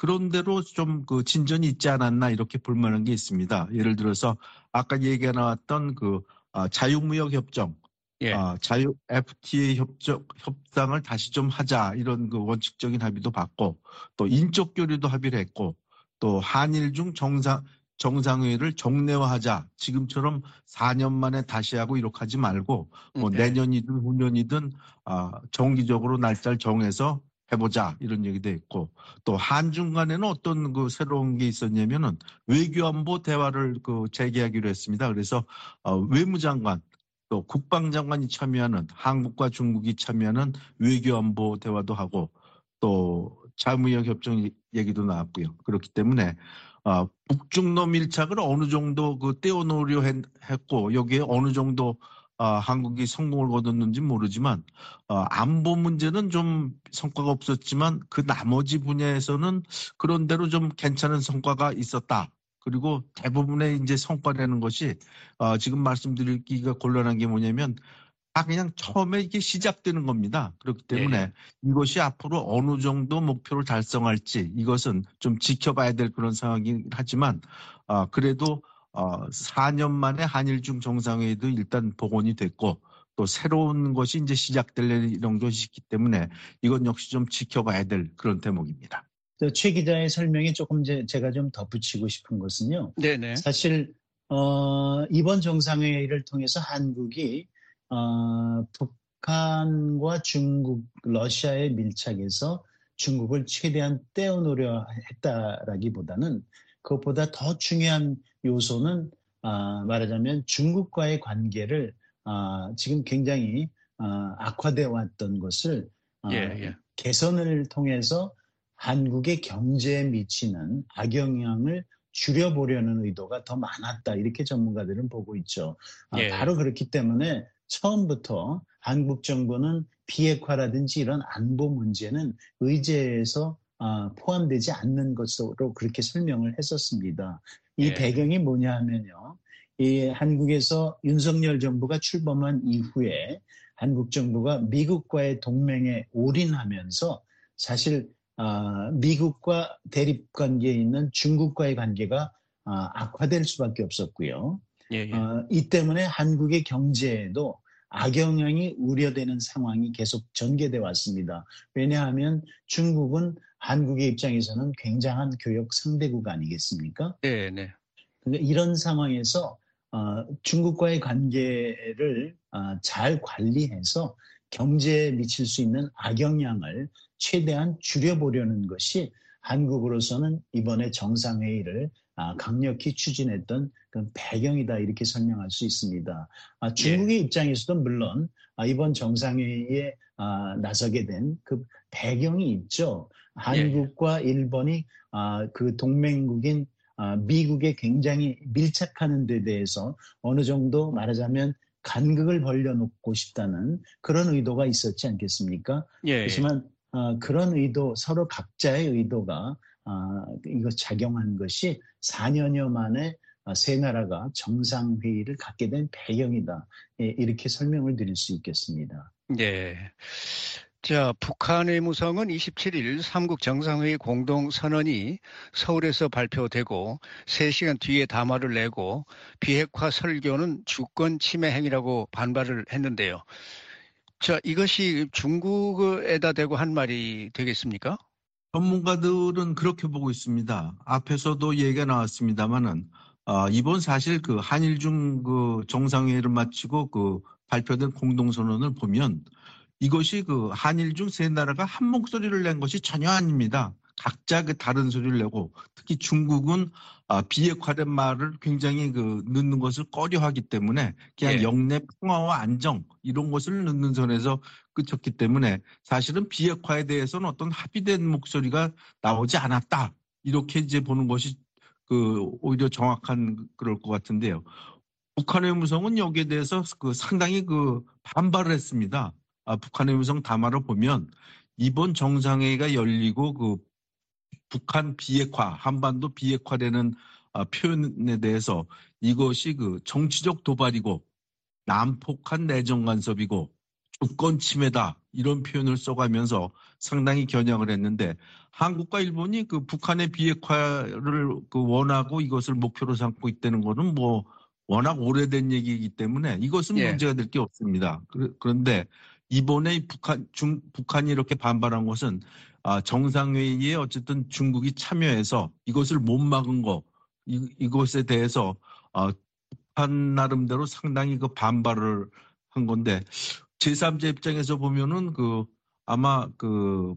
그런대로 좀 그 진전이 있지 않았나 이렇게 볼 만한 게 있습니다. 예를 들어서 아까 얘기가 나왔던 그 아, 자유무역 협정, 예. 아, 자유 에프티에이 협정 협상을 다시 좀 하자 이런 그 원칙적인 합의도 봤고 또 인적 교류도 합의를 했고 또 한일 중 정상 정상회의를 정례화하자. 지금처럼 사 년 만에 다시 하고 이렇게 하지 말고 뭐 네. 내년이든 후년이든 아, 정기적으로 날짜를 정해서 해보자 이런 얘기도 했고 또 한중 간에는 어떤 그 새로운 게 있었냐면은 외교안보 대화를 그 재개하기로 했습니다. 그래서 어, 외무장관 또 국방장관이 참여하는 한국과 중국이 참여하는 외교안보 대화도 하고 또 자유무역 협정 얘기도 나왔고요. 그렇기 때문에 어, 북중로 밀착을 어느 정도 그 떼어놓으려 했, 했고 여기에 어느 정도 어, 한국이 성공을 거뒀는지 모르지만 어, 안보 문제는 좀 성과가 없었지만 그 나머지 분야에서는 그런 대로 좀 괜찮은 성과가 있었다. 그리고 대부분의 이제 성과라는 것이 어, 지금 말씀드리기가 곤란한 게 뭐냐면 다 그냥 처음에 이게 시작되는 겁니다. 그렇기 때문에 예. 이것이 앞으로 어느 정도 목표를 달성할지 이것은 좀 지켜봐야 될 그런 상황이긴 하지만 어, 그래도 어, 사 년 만에 한일중 정상회의도 일단 복원이 됐고 또 새로운 것이 이제 시작될 이런 것이 있기 때문에 이건 역시 좀 지켜봐야 될 그런 대목입니다. 최 기자의 설명에 조금 제, 제가 좀 덧붙이고 싶은 것은요. 네네. 사실 어, 이번 정상회의를 통해서 한국이 어, 북한과 중국, 러시아의 밀착에서 중국을 최대한 떼어놓으려 했다라기보다는 그것보다 더 중요한 요소는 어, 말하자면 중국과의 관계를 어, 지금 굉장히 어, 악화되어 왔던 것을 어, 예, 예. 개선을 통해서 한국의 경제에 미치는 악영향을 줄여보려는 의도가 더 많았다. 이렇게 전문가들은 보고 있죠. 예. 바로 그렇기 때문에 처음부터 한국 정부는 비핵화라든지 이런 안보 문제는 의제에서 포함되지 않는 것으로 그렇게 설명을 했었습니다. 이 예. 배경이 뭐냐 하면요. 이 한국에서 윤석열 정부가 출범한 이후에 한국 정부가 미국과의 동맹에 올인하면서 사실 미국과 대립관계에 있는 중국과의 관계가 악화될 수밖에 없었고요. 예, 예. 어, 이 때문에 한국의 경제에도 악영향이 우려되는 상황이 계속 전개돼 왔습니다. 왜냐하면 중국은 한국의 입장에서는 굉장한 교역 상대국 아니겠습니까? 네, 네. 그러니까 이런 상황에서 어, 중국과의 관계를 어, 잘 관리해서 경제에 미칠 수 있는 악영향을 최대한 줄여보려는 것이 한국으로서는 이번에 정상회의를 아, 강력히 추진했던 그런 배경이다 이렇게 설명할 수 있습니다. 아, 중국의 예. 입장에서도 물론 아, 이번 정상회의에 아, 나서게 된 그 배경이 있죠. 한국과 일본이 아, 그 동맹국인 아, 미국에 굉장히 밀착하는 데 대해서 어느 정도 말하자면 간극을 벌려놓고 싶다는 그런 의도가 있었지 않겠습니까? 예. 그렇지만 어, 그런 의도, 서로 각자의 의도가 어, 이거 작용한 것이 사 년여 만에 세 나라가 정상회의를 갖게 된 배경이다. 예, 이렇게 설명을 드릴 수 있겠습니다. 네. 자, 북한 외무성은 이십칠 일 삼국 정상회의 공동선언이 서울에서 발표되고 세 시간 뒤에 담화를 내고 비핵화 설교는 주권 침해 행위라고 반발을 했는데요. 자, 이것이 중국에다 대고 한 말이 되겠습니까? 전문가들은 그렇게 보고 있습니다. 앞에서도 얘기가 나왔습니다만은 어, 이번 사실 그 한일중 그 정상회의를 마치고 그 발표된 공동선언을 보면 이것이 그 한일중 세 나라가 한 목소리를 낸 것이 전혀 아닙니다. 각자 그 다른 소리를 내고 특히 중국은 아, 비핵화된 말을 굉장히 그 넣는 것을 꺼려하기 때문에 그냥 예. 영내 평화와 안정 이런 것을 넣는 선에서 그쳤기 때문에 사실은 비핵화에 대해서는 어떤 합의된 목소리가 나오지 않았다 이렇게 이제 보는 것이 그 오히려 정확한 그럴 것 같은데요. 북한의 외무성은 여기에 대해서 그 상당히 그 반발을 했습니다. 아, 북한의 외무성 담화를 보면 이번 정상회의가 열리고 그 북한 비핵화, 한반도 비핵화되는 아, 표현에 대해서 이것이 그 정치적 도발이고 난폭한 내정 간섭이고 주권 침해다 이런 표현을 써가면서 상당히 겨냥을 했는데 한국과 일본이 그 북한의 비핵화를 그 원하고 이것을 목표로 삼고 있다는 것은 뭐 워낙 오래된 얘기이기 때문에 이것은 예. 문제가 될 게 없습니다. 그런데 이번에 북한, 중, 북한이 이렇게 반발한 것은 아, 정상회의에 어쨌든 중국이 참여해서 이것을 못 막은 거 이, 이것에 대해서 아, 북한 나름대로 상당히 그 반발을 한 건데 제삼자 입장에서 보면은 그 아마 그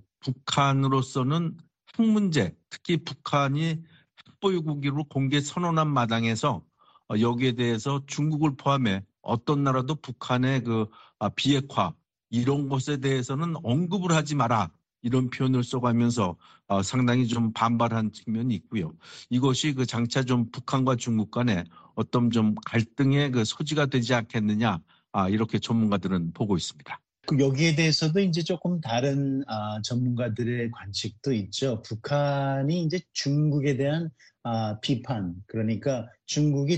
북한으로서는 핵 문제, 특히 북한이 핵보유국으로 공개 선언한 마당에서 여기에 대해서 중국을 포함해 어떤 나라도 북한의 그 비핵화 이런 것에 대해서는 언급을 하지 마라 이런 표현을 써가면서 상당히 좀 반발한 측면이 있고요. 이것이 그 장차 좀 북한과 중국 간에 어떤 좀 갈등의 그 소지가 되지 않겠느냐. 아, 이렇게 전문가들은 보고 있습니다. 여기에 대해서도 이제 조금 다른 아, 전문가들의 관측도 있죠. 북한이 이제 중국에 대한 아, 비판, 그러니까 중국이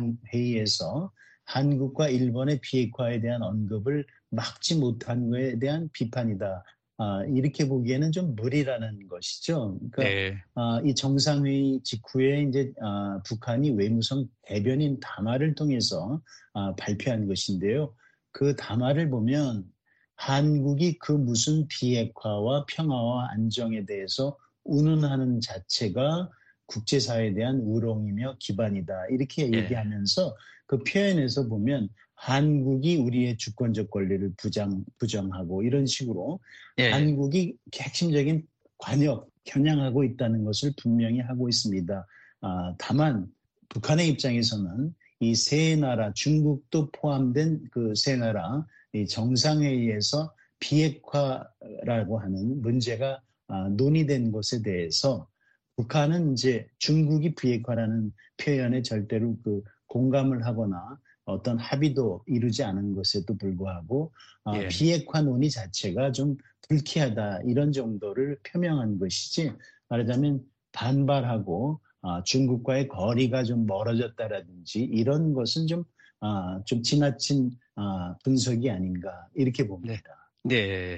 정상회의에서 한국과 일본의 비핵화에 대한 언급을 막지 못한 것에 대한 비판이다. 아, 이렇게 보기에는 좀 무리라는 것이죠. 그러니까 네. 아, 이 정상회의 직후에 이제 아, 북한이 외무성 대변인 담화를 통해서 아, 발표한 것인데요. 그 담화를 보면 한국이 그 무슨 비핵화와 평화와 안정에 대해서 운운하는 자체가 국제사회에 대한 우롱이며 기반이다. 이렇게 예. 얘기하면서 그 표현에서 보면 한국이 우리의 주권적 권리를 부정, 부정하고 이런 식으로 예. 한국이 핵심적인 관역, 겨냥하고 있다는 것을 분명히 하고 있습니다. 아, 다만 북한의 입장에서는 이 세 나라, 중국도 포함된 그 세 나라 이 정상회의에서 비핵화라고 하는 문제가 아, 논의된 것에 대해서 북한은 이제 중국이 비핵화라는 표현에 절대로 그 공감을 하거나 어떤 합의도 이루지 않은 것에도 불구하고 아, 예. 비핵화 논의 자체가 좀 불쾌하다 이런 정도를 표명한 것이지 말하자면 반발하고 아, 중국과의 거리가 좀 멀어졌다라든지 이런 것은 좀, 아, 좀 지나친 아, 분석이 아닌가 이렇게 봅니다. 네.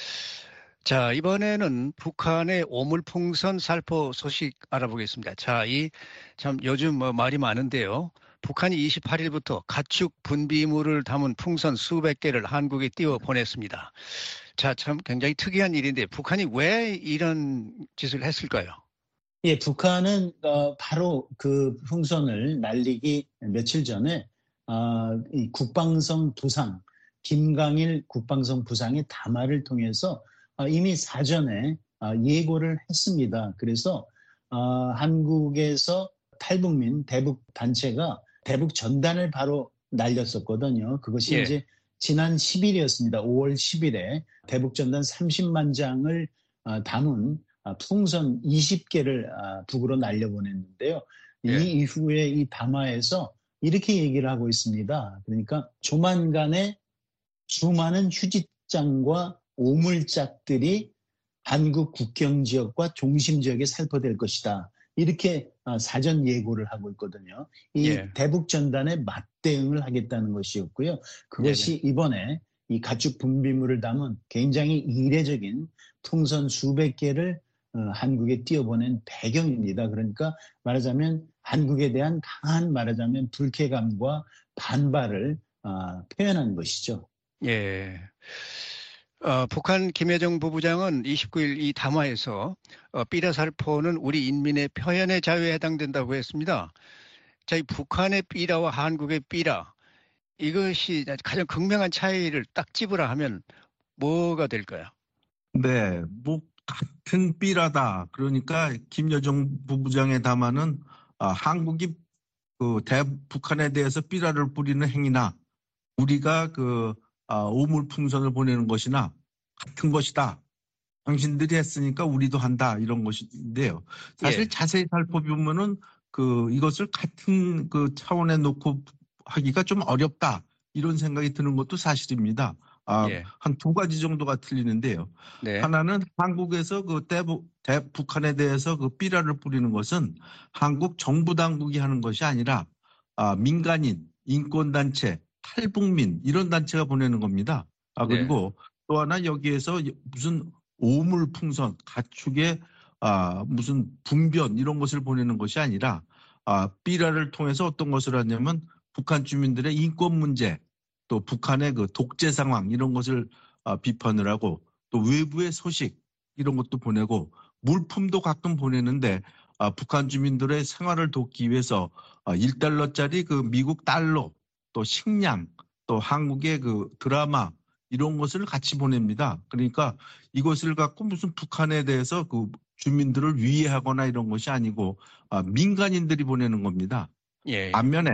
자, 이번에는 북한의 오물풍선 살포 소식 알아보겠습니다. 자, 이 참 요즘 뭐 말이 많은데요. 북한이 이십팔 일부터 가축 분비물을 담은 풍선 수백 개를 한국에 띄워 보냈습니다. 자, 참 굉장히 특이한 일인데 북한이 왜 이런 짓을 했을까요? 예, 북한은 어, 바로 그 풍선을 날리기 며칠 전에 어, 이 국방성 부상, 김강일 국방성 부상의 담화를 통해서 어, 이미 사전에 어, 예고를 했습니다. 그래서 어, 한국에서 탈북민 대북 단체가 대북 전단을 바로 날렸었거든요. 그것이 예. 이제 지난 십 일이었습니다. 오월 십일에 대북 전단 삼십만 장을 어, 담은 풍선 이십 개를 북으로 날려보냈는데요. 예. 이 이후에 이 담화에서 이렇게 얘기를 하고 있습니다. 그러니까 조만간에 수많은 휴지장과 오물짝들이 한국 국경 지역과 중심 지역에 살포될 것이다. 이렇게 사전 예고를 하고 있거든요. 이 예. 대북 전단에 맞대응을 하겠다는 것이었고요. 그것이 네네. 이번에 이 가축 분비물을 담은 굉장히 이례적인 풍선 수백 개를 어, 한국에 띄워보낸 배경입니다. 그러니까 말하자면 한국에 대한 강한 말하자면 불쾌감과 반발을 어, 표현한 것이죠. 예. 어, 북한 김여정 부부장은 이십구 일 이 담화에서 어, 삐라살포는 우리 인민의 표현의 자유에 해당된다고 했습니다. 자, 이 북한의 삐라와 한국의 삐라 이것이 가장 극명한 차이를 딱 집으라 하면 뭐가 될까요? 네, 뭐 같은 삐라다. 그러니까 김여정 부부장의 담화는 아, 한국이 그 대, 북한에 대해서 삐라를 뿌리는 행위나 우리가 그 아, 오물풍선을 보내는 것이나 같은 것이다. 당신들이 했으니까 우리도 한다 이런 것인데요. 사실 예. 자세히 살펴보면은 그 이것을 같은 그 차원에 놓고 하기가 좀 어렵다 이런 생각이 드는 것도 사실입니다. 아, 예. 한 두 가지 정도가 틀리는데요. 네. 하나는 한국에서 그 대북, 대, 북한에 대해서 그 삐라를 뿌리는 것은 한국 정부 당국이 하는 것이 아니라 아, 민간인, 인권단체, 탈북민 이런 단체가 보내는 겁니다. 아, 그리고 네. 또 하나 여기에서 무슨 오물 풍선, 가축의 아, 무슨 분변 이런 것을 보내는 것이 아니라 아, 삐라를 통해서 어떤 것을 하냐면 북한 주민들의 인권 문제, 또 북한의 그 독재 상황 이런 것을 아, 비판을 하고 또 외부의 소식 이런 것도 보내고 물품도 가끔 보내는데 아, 북한 주민들의 생활을 돕기 위해서 아, 일 달러짜리 그 미국 달러 또 식량 또 한국의 그 드라마 이런 것을 같이 보냅니다. 그러니까 이것을 갖고 무슨 북한에 대해서 그 주민들을 위해하거나 이런 것이 아니고 아, 민간인들이 보내는 겁니다. 예. 반면에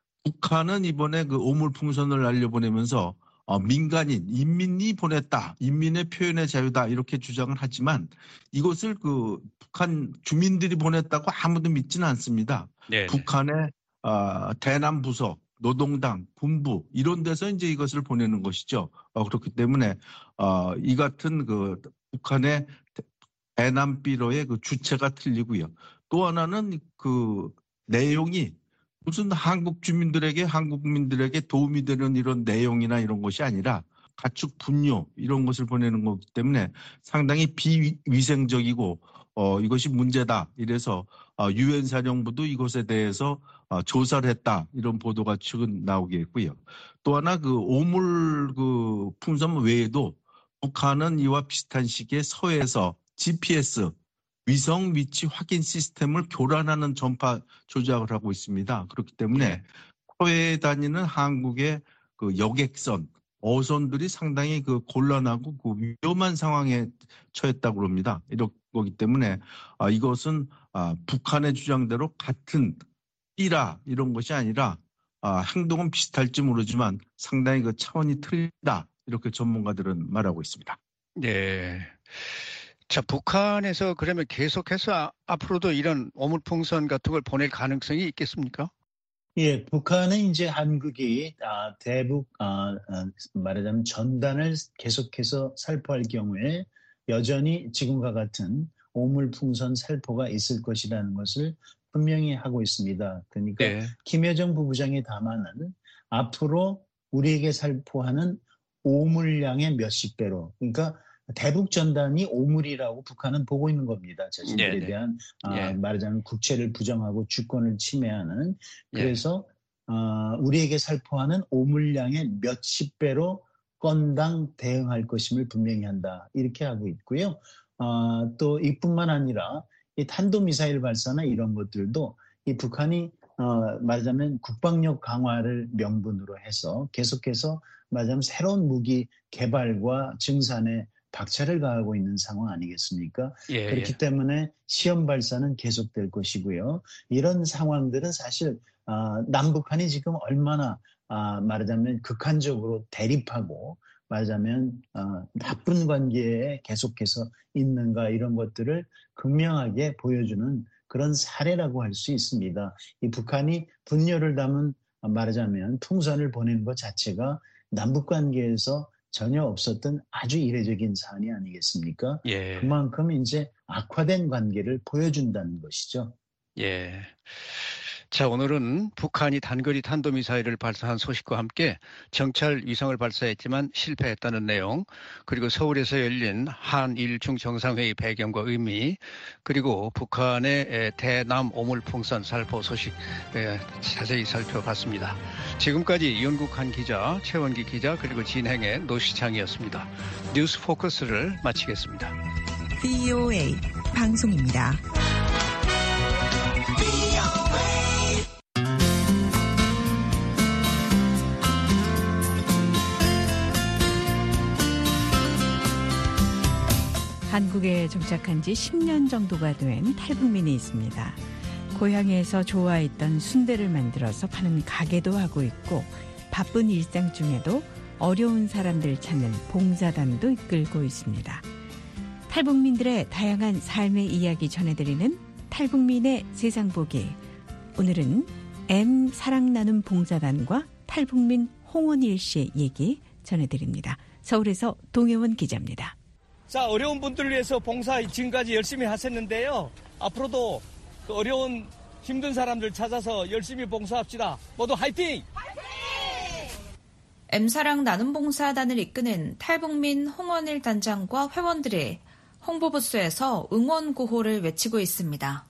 북한은 이번에 그 오물풍선을 날려보내면서 어, 민간인, 인민이 보냈다, 인민의 표현의 자유다 이렇게 주장을 하지만 이것을 그 북한 주민들이 보냈다고 아무도 믿지는 않습니다. 네네. 북한의 어, 대남 부서, 노동당, 군부 이런 데서 이제 이것을 보내는 것이죠. 어, 그렇기 때문에 어, 이 같은 그 북한의 대남 삐로의 그 주체가 틀리고요. 또 하나는 그 내용이 무슨 한국 주민들에게 한국 국민들에게 도움이 되는 이런 내용이나 이런 것이 아니라 가축 분뇨 이런 것을 보내는 거기 때문에 상당히 비위생적이고 어, 이것이 문제다. 이래서 어, 유엔 사령부도 이것에 대해서 어, 조사를 했다. 이런 보도가 최근 나오게 했고요. 또 하나 그 오물 그 풍선 외에도 북한은 이와 비슷한 시기에 서해에서 지피에스 위성 위치 확인 시스템을 교란하는 전파 조작을 하고 있습니다. 그렇기 때문에 네. 서해에 다니는 한국의 그 여객선, 어선들이 상당히 그 곤란하고 그 위험한 상황에 처했다고 합니다. 이런 거기 때문에 아, 이것은 아, 북한의 주장대로 같은 삐라 이런 것이 아니라 아, 행동은 비슷할지 모르지만 상당히 그 차원이 틀리다. 이렇게 전문가들은 말하고 있습니다. 네. 자, 북한에서 그러면 계속해서 앞으로도 이런 오물풍선 같은 걸 보낼 가능성이 있겠습니까? 예, 북한은 이제 한국이 아, 대북 아, 아, 말하자면 전단을 계속해서 살포할 경우에 여전히 지금과 같은 오물풍선 살포가 있을 것이라는 것을 분명히 하고 있습니다. 그러니까 네. 김여정 부부장이 담화는 앞으로 우리에게 살포하는 오물량의 몇십 배로, 그러니까 대북 전단이 오물이라고 북한은 보고 있는 겁니다. 자신들에 네네. 대한 네. 아, 말하자면 국채를 부정하고 주권을 침해하는. 그래서 네. 아, 우리에게 살포하는 오물량의 몇십 배로 건당 대응할 것임을 분명히 한다. 이렇게 하고 있고요. 아, 또 이뿐만 아니라 이 탄도미사일 발사나 이런 것들도 이 북한이 어, 말하자면 국방력 강화를 명분으로 해서 계속해서 말하자면 새로운 무기 개발과 증산에 박차를 가하고 있는 상황 아니겠습니까? 예, 그렇기 예. 때문에 시험 발사는 계속될 것이고요. 이런 상황들은 사실 아, 남북한이 지금 얼마나 아, 말하자면 극한적으로 대립하고 말하자면 아, 나쁜 관계에 계속해서 있는가 이런 것들을 극명하게 보여주는 그런 사례라고 할 수 있습니다. 이 북한이 분열을 담은 말하자면 풍선을 보내는 것 자체가 남북관계에서 전혀 없었던 아주 이례적인 사안이 아니겠습니까? 예. 그만큼 이제 악화된 관계를 보여준다는 것이죠. 예. 자, 오늘은 북한이 단거리 탄도미사일을 발사한 소식과 함께 정찰 위성을 발사했지만 실패했다는 내용, 그리고 서울에서 열린 한일중 정상회의 배경과 의미, 그리고 북한의 대남 오물풍선 살포 소식 자세히 살펴봤습니다. 지금까지 윤국한 기자, 최원기 기자, 그리고 진행의 노시창이었습니다. 뉴스 포커스를 마치겠습니다. 브이오에이 방송입니다. 한국에 정착한 지 십 년 정도가 된 탈북민이 있습니다. 고향에서 좋아했던 순대를 만들어서 파는 가게도 하고 있고 바쁜 일상 중에도 어려운 사람들 찾는 봉사단도 이끌고 있습니다. 탈북민들의 다양한 삶의 이야기 전해드리는 탈북민의 세상보기. 오늘은 M 사랑 나눔 봉사단과 탈북민 홍원일 씨의 얘기 전해드립니다. 서울에서 동혜원 기자입니다. 자, 어려운 분들을 위해서 봉사 지금까지 열심히 하셨는데요. 앞으로도 그 어려운 힘든 사람들 찾아서 열심히 봉사합시다. 모두 화이팅! 화이팅! M사랑 나눔봉사단을 이끄는 탈북민 홍원일 단장과 회원들이 홍보부스에서 응원 구호를 외치고 있습니다.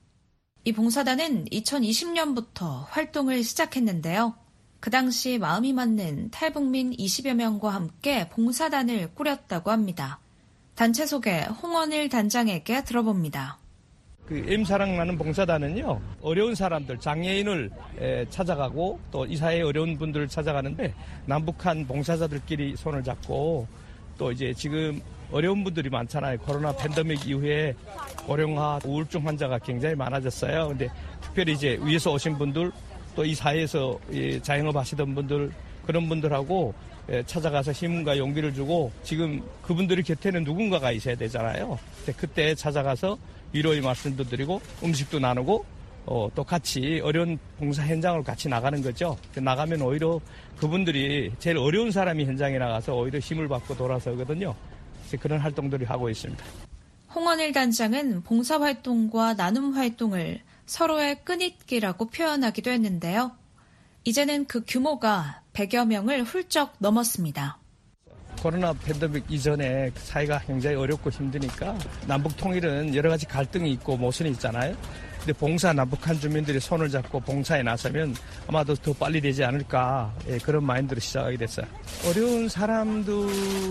이 봉사단은 이천이십 년부터 활동을 시작했는데요. 그 당시 마음이 맞는 탈북민 이십여 명과 함께 봉사단을 꾸렸다고 합니다. 단체 소개 홍원일 단장에게 들어봅니다. 그 M사랑 나눔봉사단은요, 어려운 사람들, 장애인을 찾아가고 또 이 사회의 어려운 분들을 찾아가는데 남북한 봉사자들끼리 손을 잡고 또 이제 지금 어려운 분들이 많잖아요. 코로나 팬데믹 이후에 고령화, 우울증 환자가 굉장히 많아졌어요. 근데 특별히 이제 위에서 오신 분들 또 이 사회에서 자영업 하시던 분들 그런 분들하고 찾아가서 힘과 용기를 주고 지금 그분들이 곁에는 누군가가 있어야 되잖아요. 그때 찾아가서 위로의 말씀도 드리고 음식도 나누고 어, 또 같이 어려운 봉사 현장을 같이 나가는 거죠. 나가면 오히려 그분들이 제일 어려운 사람이 현장에 나가서 오히려 힘을 받고 돌아서거든요. 그런 활동들을 하고 있습니다. 홍원일 단장은 봉사활동과 나눔활동을 서로의 끈잇기라고 표현하기도 했는데요. 이제는 그 규모가 백여 명을 훌쩍 넘었습니다. 코로나 팬데믹 이전에 사회가 굉장히 어렵고 힘드니까 남북 통일은 여러 가지 갈등이 있고 모순이 있잖아요. 근데 봉사 남북한 주민들이 손을 잡고 봉사에 나서면 아마도 더 빨리 되지 않을까, 예, 그런 마인드로 시작하게 됐어요. 어려운 사람도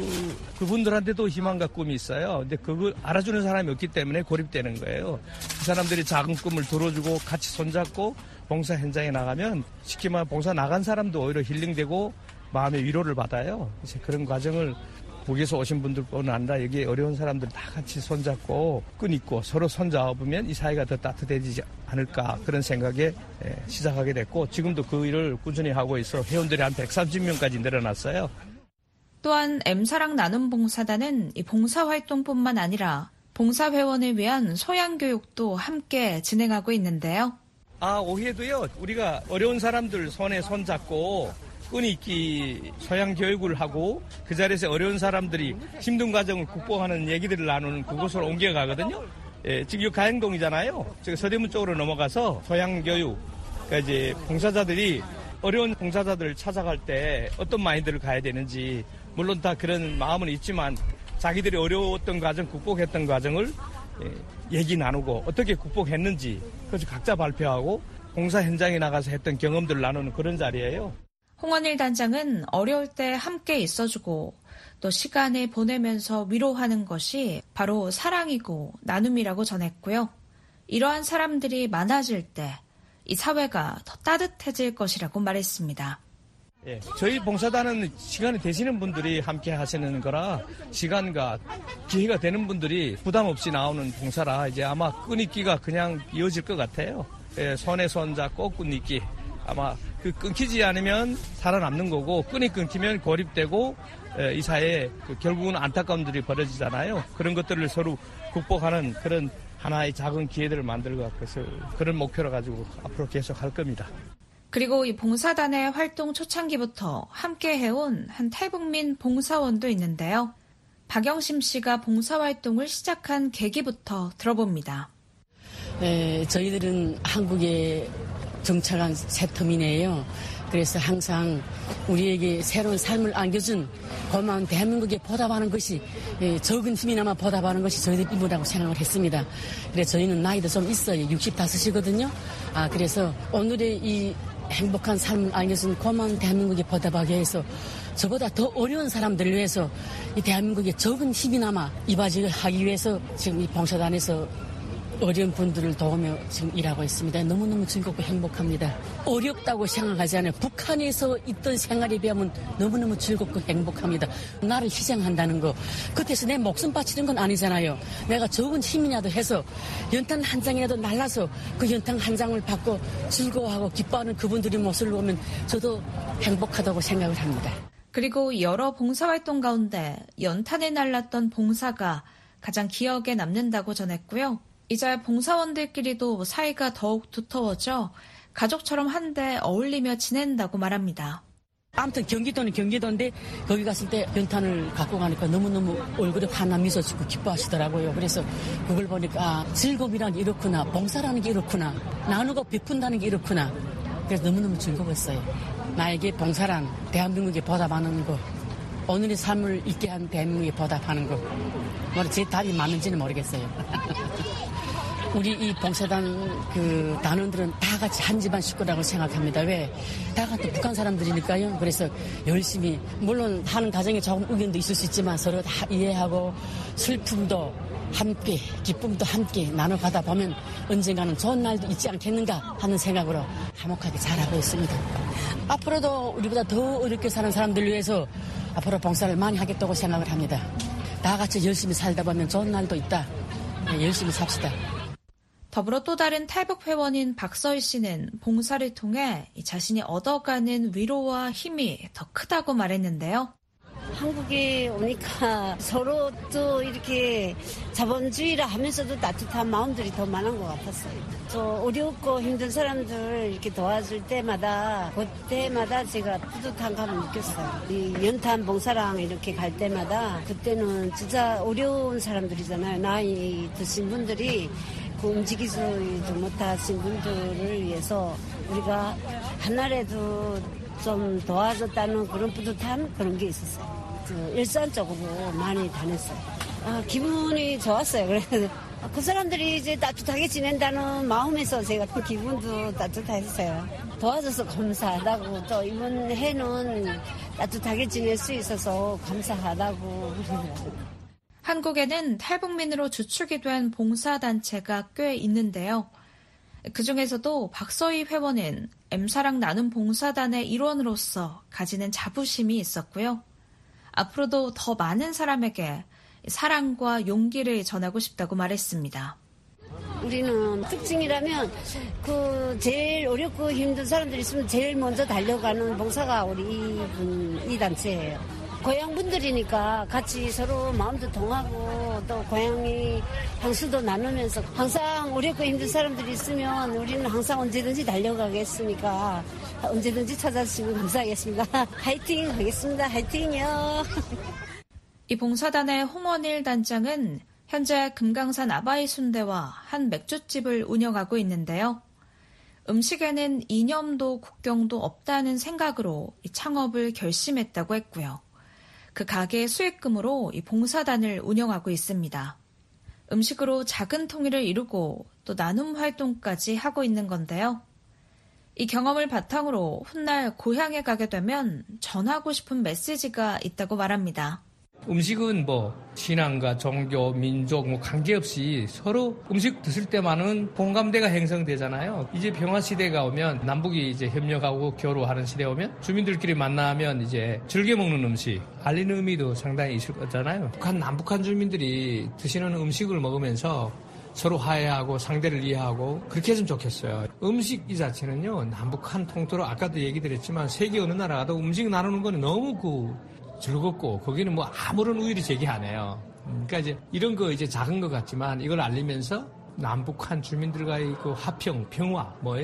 그분들한테도 희망과 꿈이 있어요. 근데 그걸 알아주는 사람이 없기 때문에 고립되는 거예요. 그 사람들이 작은 꿈을 들어주고 같이 손잡고 봉사 현장에 나가면 쉽게 말하면 봉사 나간 사람도 오히려 힐링되고 마음의 위로를 받아요. 이제 그런 과정을 북에서 오신 분들뿐 아니라 여기 어려운 사람들 다 같이 손잡고 끈있고 서로 손잡으면 이 사회가 더 따뜻해지지 않을까, 그런 생각에 시작하게 됐고 지금도 그 일을 꾸준히 하고 있어 회원들이 한 백삼십 명까지 늘어났어요. 또한 M사랑 나눔봉사단은 이 봉사활동뿐만 아니라 봉사회원을 위한 소양교육도 함께 진행하고 있는데요. 아, 오해도요. 우리가 어려운 사람들 손에 손잡고 끈있기 소양 교육을 하고 그 자리에서 어려운 사람들이 힘든 과정을 극복하는 얘기들을 나누는 그곳으로 옮겨가거든요. 예, 지금 여기 가행동이잖아요. 저기 서대문 쪽으로 넘어가서 소양 교육, 그러니까 이제 봉사자들이 어려운 봉사자들을 찾아갈 때 어떤 마인드를 가야 되는지, 물론 다 그런 마음은 있지만 자기들이 어려웠던 과정, 극복했던 과정을 예, 얘기 나누고 어떻게 극복했는지 그래서 각자 발표하고 봉사 현장에 나가서 했던 경험들을 나누는 그런 자리예요. 홍원일 단장은 어려울 때 함께 있어주고 또 시간을 보내면서 위로하는 것이 바로 사랑이고 나눔이라고 전했고요. 이러한 사람들이 많아질 때 이 사회가 더 따뜻해질 것이라고 말했습니다. 예, 저희 봉사단은 시간이 되시는 분들이 함께 하시는 거라 시간과 기회가 되는 분들이 부담 없이 나오는 봉사라 이제 아마 끈잇기가 그냥 이어질 것 같아요. 예, 손에 손 잡고 끈잇기. 아마 그 끊기지 않으면 살아남는 거고 끈이 끊기면 고립되고 이 사회에 그 결국은 안타까움들이 벌어지잖아요. 그런 것들을 서로 극복하는 그런 하나의 작은 기회들을 만들고 그래서 그런 목표를 가지고 앞으로 계속 할 겁니다. 그리고 이 봉사단의 활동 초창기부터 함께 해온 한 탈북민 봉사원도 있는데요. 박영심 씨가 봉사활동을 시작한 계기부터 들어봅니다. 네, 저희들은 한국에 정착한 새 터미네요. 그래서 항상 우리에게 새로운 삶을 안겨준 고마운 대한민국에 보답하는 것이, 적은 힘이나마 보답하는 것이 저희들 임무라고 생각을 했습니다. 그래서 저희는 나이도 좀 있어요. 육십오이거든요. 아, 그래서 오늘의 이 행복한 삶을 안겨준 고마운 대한민국에 보답하기 위해서 저보다 더 어려운 사람들을 위해서 이 대한민국에 적은 힘이나마 이바지를 하기 위해서 지금 이 봉사단에서 어려운 분들을 도우며 지금 일하고 있습니다. 너무너무 즐겁고 행복합니다. 어렵다고 생각하지 않아요. 북한에서 있던 생활에 비하면 너무너무 즐겁고 행복합니다. 나를 희생한다는 거, 그때서 내 목숨 바치는 건 아니잖아요. 내가 적은 힘이라도 해서 연탄 한 장이라도 날라서 그 연탄 한 장을 받고 즐거워하고 기뻐하는 그분들의 모습을 보면 저도 행복하다고 생각을 합니다. 그리고 여러 봉사활동 가운데 연탄에 날랐던 봉사가 가장 기억에 남는다고 전했고요. 이제 봉사원들끼리도 사이가 더욱 두터워져 가족처럼 한데 어울리며 지낸다고 말합니다. 아무튼 경기도는 경기도인데 거기 갔을 때 연탄을 갖고 가니까 너무너무 얼굴에 환한 미소 짓고 기뻐하시더라고요. 그래서 그걸 보니까 아, 즐거움이라는 게 이렇구나, 봉사라는 게 이렇구나, 나누고 베푼다는 게 이렇구나. 그래서 너무너무 즐거웠어요. 나에게 봉사란 대한민국에 보답하는 거, 오늘의 삶을 있게 한 대한민국에 보답하는 거. 뭐 제 답이 맞는지는 모르겠어요. 우리 이 봉사단 그 단원들은 다 같이 한 집안 식구라고 생각합니다. 왜? 다 같이 북한 사람들이니까요. 그래서 열심히, 물론 하는 가정에 조금 의견도 있을 수 있지만 서로 다 이해하고 슬픔도 함께, 기쁨도 함께 나눠가다 보면 언젠가는 좋은 날도 있지 않겠는가 하는 생각으로 화목하게 잘하고 있습니다. 앞으로도 우리보다 더 어렵게 사는 사람들을 위해서 앞으로 봉사를 많이 하겠다고 생각을 합니다. 다 같이 열심히 살다 보면 좋은 날도 있다. 네, 열심히 삽시다. 더불어 또 다른 탈북 회원인 박서희 씨는 봉사를 통해 자신이 얻어가는 위로와 힘이 더 크다고 말했는데요. 한국에 오니까 서로 또 이렇게 자본주의라 하면서도 따뜻한 마음들이 더 많은 것 같았어요. 저 어렵고 힘든 사람들 이렇게 도와줄 때마다 그때마다 제가 뿌듯한 감을 느꼈어요. 이 연탄 봉사랑 이렇게 갈 때마다 그때는 진짜 어려운 사람들이잖아요. 나이 드신 분들이 그 움직이지 못하신 분들을 위해서 우리가 한날에도 좀 도와줬다는 그런 뿌듯한 그런 게 있었어요. 그 일산적으로 많이 다녔어요. 아, 기분이 좋았어요. 그래서 그 사람들이 이제 따뜻하게 지낸다는 마음에서 제가 또 기분도 따뜻했어요. 도와줘서 감사하다고, 또 이번 해는 따뜻하게 지낼 수 있어서 감사하다고. 한국에는 탈북민으로 주축이 된 봉사단체가 꽤 있는데요. 그중에서도 박서희 회원은 M사랑 나눔 봉사단의 일원으로서 가지는 자부심이 있었고요. 앞으로도 더 많은 사람에게 사랑과 용기를 전하고 싶다고 말했습니다. 우리는 특징이라면 그 제일 어렵고 힘든 사람들이 있으면 제일 먼저 달려가는 봉사가 우리 이, 이 단체예요. 고향 분들이니까 같이 서로 마음도 통하고 또 고향이 향수도 나누면서 항상 어렵고 힘든 사람들이 있으면 우리는 항상 언제든지 달려가겠으니까 언제든지 찾아주시면 감사하겠습니다. 화이팅 하겠습니다. 화이팅요. 이 봉사단의 홍원일 단장은 현재 금강산 아바이 순대와 한 맥주집을 운영하고 있는데요. 음식에는 이념도 국경도 없다는 생각으로 이 창업을 결심했다고 했고요. 그 가게의 수익금으로 이 봉사단을 운영하고 있습니다. 음식으로 작은 통일을 이루고 또 나눔 활동까지 하고 있는 건데요. 이 경험을 바탕으로 훗날 고향에 가게 되면 전하고 싶은 메시지가 있다고 말합니다. 음식은 뭐 신앙과 종교, 민족 뭐 관계없이 서로 음식 드실 때만은 공감대가 형성되잖아요. 이제 평화 시대가 오면 남북이 이제 협력하고 교류하는 시대 오면 주민들끼리 만나면 이제 즐겨 먹는 음식 알리는 의미도 상당히 있을 거잖아요. 북한 남북한 주민들이 드시는 음식을 먹으면서 서로 화해하고 상대를 이해하고 그렇게 했으면 좋겠어요. 음식 이 자체는요 남북한 통틀어 아까도 얘기 드렸지만 세계 어느 나라 가도 음식 나누는 거는 너무 그 즐겁고 거기는 뭐 아무런 우위를 제기 안 해요. 그러니까 이제 이런 거 이제 작은 것 같지만 이걸 알리면서 남북한 주민들과의 그 화평, 평화, 뭐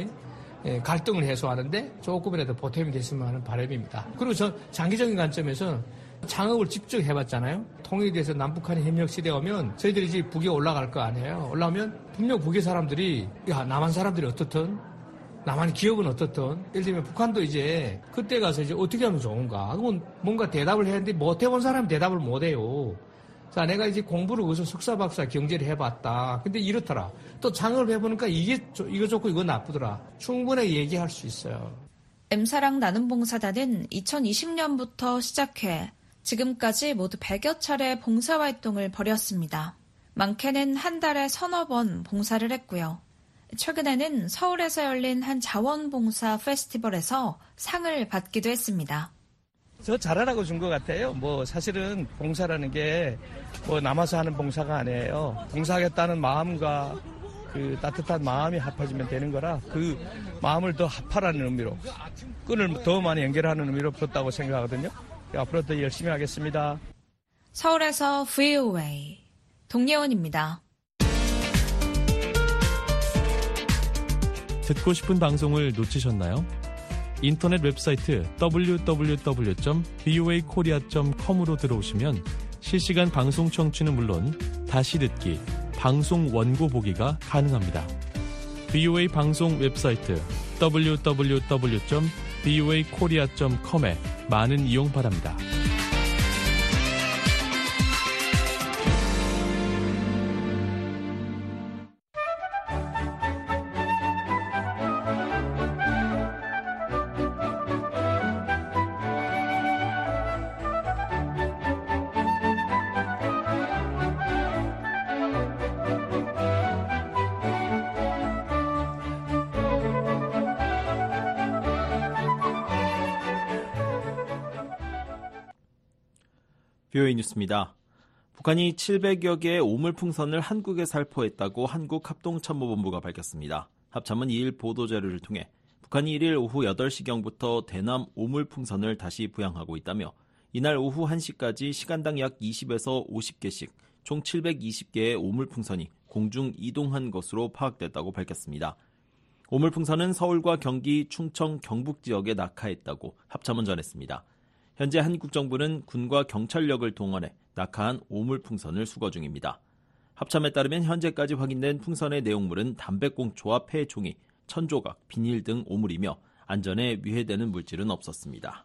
갈등을 해소하는데 조금이라도 보탬이 됐으면 하는 바람입니다. 그리고 저 장기적인 관점에서 창업을 직접 해봤잖아요. 통일이 돼서 남북한이 협력 시대 오면 저희들이 이제 북에 올라갈 거 아니에요. 올라오면 분명 북의 사람들이 야 남한 사람들이 어떻든 남한 기업은 어떻든 예를 들면 북한도 이제 그때 가서 이제 어떻게 하면 좋은가 그건 뭔가 대답을 해야 하는데 못 해본 사람은 대답을 못 해요. 자 내가 이제 공부를 거기서 석사 박사 경제를 해봤다. 근데 이렇더라. 또 창업을 해보니까 이게 이거 좋고 이거 나쁘더라. 충분히 얘기할 수 있어요. M사랑 나눔 봉사단은 이천이십 년부터 시작해 지금까지 모두 백여 차례 봉사활동을 벌였습니다. 많게는 한 달에 서너 번 봉사를 했고요. 최근에는 서울에서 열린 한 자원봉사 페스티벌에서 상을 받기도 했습니다. 저 잘하라고 준 것 같아요. 뭐 사실은 봉사라는 게 뭐 남아서 하는 봉사가 아니에요. 봉사하겠다는 마음과 그 따뜻한 마음이 합해지면 되는 거라 그 마음을 더 합하라는 의미로 끈을 더 많이 연결하는 의미로 풀었다고 생각하거든요. 앞으로 더 열심히 하겠습니다. 서울에서 브이오에이 동예원입니다. 듣고 싶은 방송을 놓치셨나요? 인터넷 웹사이트 더블유 더블유 더블유 점 브이오에이 코리아 점 컴으로 들어오시면 실시간 방송 청취는 물론 다시 듣기, 방송 원고 보기가 가능합니다. 브이오에이 방송 웹사이트 더블유 더블유 더블유 점 브이오에이 코리아 닷 컴에 많은 이용 바랍니다. 브이오에이 뉴스입니다. 북한이 칠백여 개의 오물풍선을 한국에 살포했다고 한국합동참모본부가 밝혔습니다. 합참은 이일 보도자료를 통해 북한이 일일 오후 여덟 시경부터 대남 오물풍선을 다시 부양하고 있다며 이날 오후 한 시까지 시간당 약 이십에서 오십 개씩 총 칠백이십 개의 오물풍선이 공중 이동한 것으로 파악됐다고 밝혔습니다. 오물풍선은 서울과 경기, 충청, 경북 지역에 낙하했다고 합참은 전했습니다. 현재 한국 정부는 군과 경찰력을 동원해 낙하한 오물풍선을 수거 중입니다. 합참에 따르면 현재까지 확인된 풍선의 내용물은 담배꽁초와 폐종이, 천조각, 비닐 등 오물이며 안전에 위해되는 물질은 없었습니다.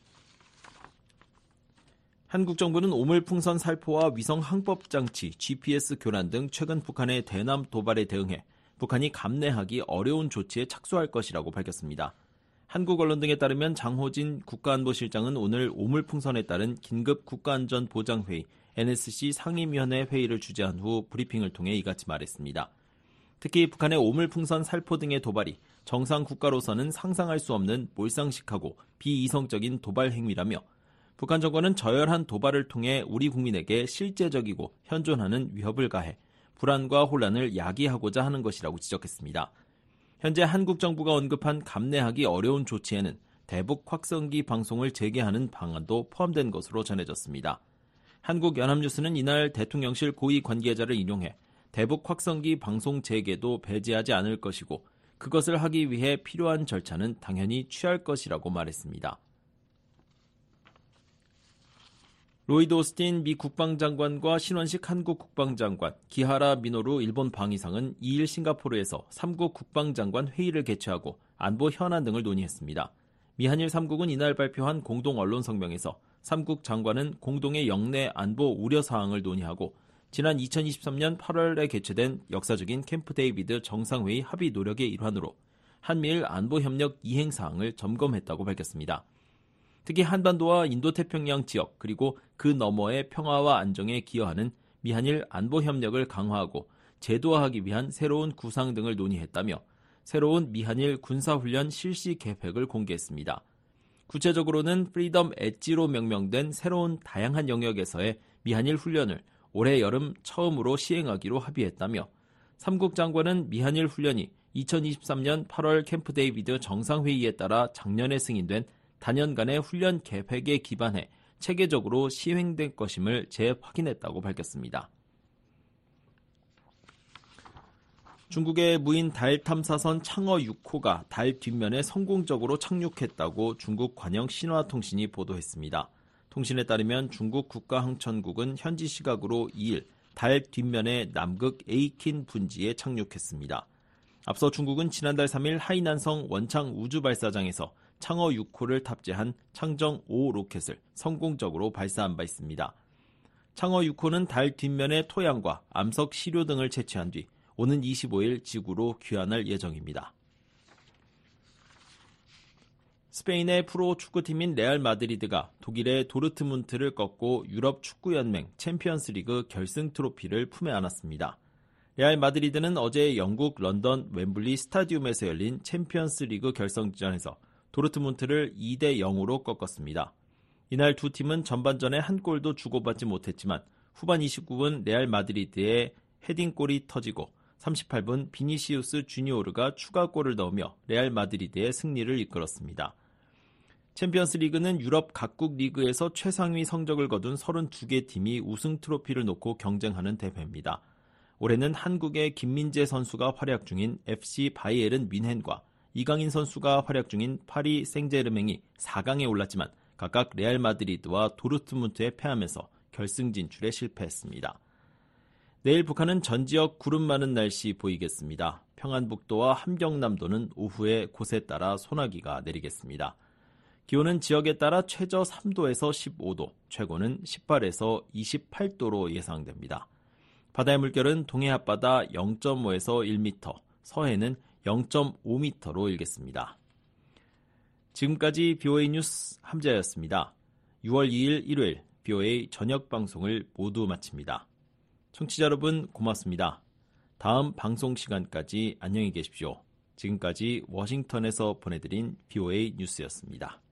한국 정부는 오물풍선 살포와 위성 항법장치, 지피에스 교란 등 최근 북한의 대남 도발에 대응해 북한이 감내하기 어려운 조치에 착수할 것이라고 밝혔습니다. 한국 언론 등에 따르면 장호진 국가안보실장은 오늘 오물풍선에 따른 긴급 국가안전보장회의 엔에스씨 상임위원회 회의를 주재한 후 브리핑을 통해 이같이 말했습니다. 특히 북한의 오물풍선 살포 등의 도발이 정상 국가로서는 상상할 수 없는 몰상식하고 비이성적인 도발 행위라며 북한 정권은 저열한 도발을 통해 우리 국민에게 실제적이고 현존하는 위협을 가해 불안과 혼란을 야기하고자 하는 것이라고 지적했습니다. 현재 한국 정부가 언급한 감내하기 어려운 조치에는 대북 확성기 방송을 재개하는 방안도 포함된 것으로 전해졌습니다. 한국연합뉴스는 이날 대통령실 고위 관계자를 인용해 대북 확성기 방송 재개도 배제하지 않을 것이고 그것을 하기 위해 필요한 절차는 당연히 취할 것이라고 말했습니다. 로이드 오스틴 미 국방장관과 신원식 한국 국방장관, 기하라 미노루 일본 방위상은 이일 싱가포르에서 삼국 국방장관 회의를 개최하고 안보 현안 등을 논의했습니다. 미한일 삼국은 이날 발표한 공동 언론 성명에서 삼국 장관은 공동의 영내 안보 우려 사항을 논의하고 지난 이천이십삼년 팔월에 개최된 역사적인 캠프 데이비드 정상회의 합의 노력의 일환으로 한미일 안보협력 이행 사항을 점검했다고 밝혔습니다. 특히 한반도와 인도태평양 지역 그리고 그 너머의 평화와 안정에 기여하는 미한일 안보협력을 강화하고 제도화하기 위한 새로운 구상 등을 논의했다며 새로운 미한일 군사훈련 실시 계획을 공개했습니다. 구체적으로는 프리덤 엣지로 명명된 새로운 다양한 영역에서의 미한일 훈련을 올해 여름 처음으로 시행하기로 합의했다며 삼국 장관은 미한일 훈련이 이천이십삼년 팔월 캠프 데이비드 정상회의에 따라 작년에 승인된 단연간의 훈련 계획에 기반해 체계적으로 시행된 것임을 재확인했다고 밝혔습니다. 중국의 무인 달 탐사선 창어 육 호가 달 뒷면에 성공적으로 착륙했다고 중국 관영 신화통신이 보도했습니다. 통신에 따르면 중국 국가항천국은 현지 시각으로 이일 달 뒷면의 남극 에이킨 분지에 착륙했습니다. 앞서 중국은 지난달 삼일 하이난성 원창 우주발사장에서 창어 육 호를 탑재한 창정 오 로켓을 성공적으로 발사한 바 있습니다. 창어 육 호는 달 뒷면의 토양과 암석 시료 등을 채취한 뒤 오는 이십오일 지구로 귀환할 예정입니다. 스페인의 프로 축구팀인 레알 마드리드가 독일의 도르트문트를 꺾고 유럽 축구연맹 챔피언스리그 결승 트로피를 품에 안았습니다. 레알 마드리드는 어제 영국 런던 웸블리 스타디움에서 열린 챔피언스리그 결승전에서 도르트문트를 이대 영으로 꺾었습니다. 이날 두 팀은 전반전에 한 골도 주고받지 못했지만 후반 이십구분 레알 마드리드의 헤딩골이 터지고 삼십팔분 비니시우스 주니오르가 추가골을 넣으며 레알 마드리드의 승리를 이끌었습니다. 챔피언스 리그는 유럽 각국 리그에서 최상위 성적을 거둔 서른두 개 팀이 우승 트로피를 놓고 경쟁하는 대회입니다. 올해는 한국의 김민재 선수가 활약 중인 에프씨 바이에른 뮌헨과 이강인 선수가 활약 중인 파리 생제르맹이 사강에 올랐지만 각각 레알 마드리드와 도르트문트에 패하면서 결승 진출에 실패했습니다. 내일 북한은 전 지역 구름 많은 날씨 보이겠습니다. 평안북도와 함경남도는 오후에 곳에 따라 소나기가 내리겠습니다. 기온은 지역에 따라 최저 삼 도에서 십오 도, 최고는 십팔에서 이십팔 도로 예상됩니다. 바다의 물결은 동해 앞바다 영 점 오에서 일 미터, 서해는 영 점 오 미터로 일겠습니다. 지금까지 비오에이 뉴스 함재였습니다. 유월 이일 일요일 비오에이 저녁 방송을 모두 마칩니다. 청취자 여러분 고맙습니다. 다음 방송 시간까지 안녕히 계십시오. 지금까지 워싱턴에서 보내드린 비오에이 뉴스였습니다.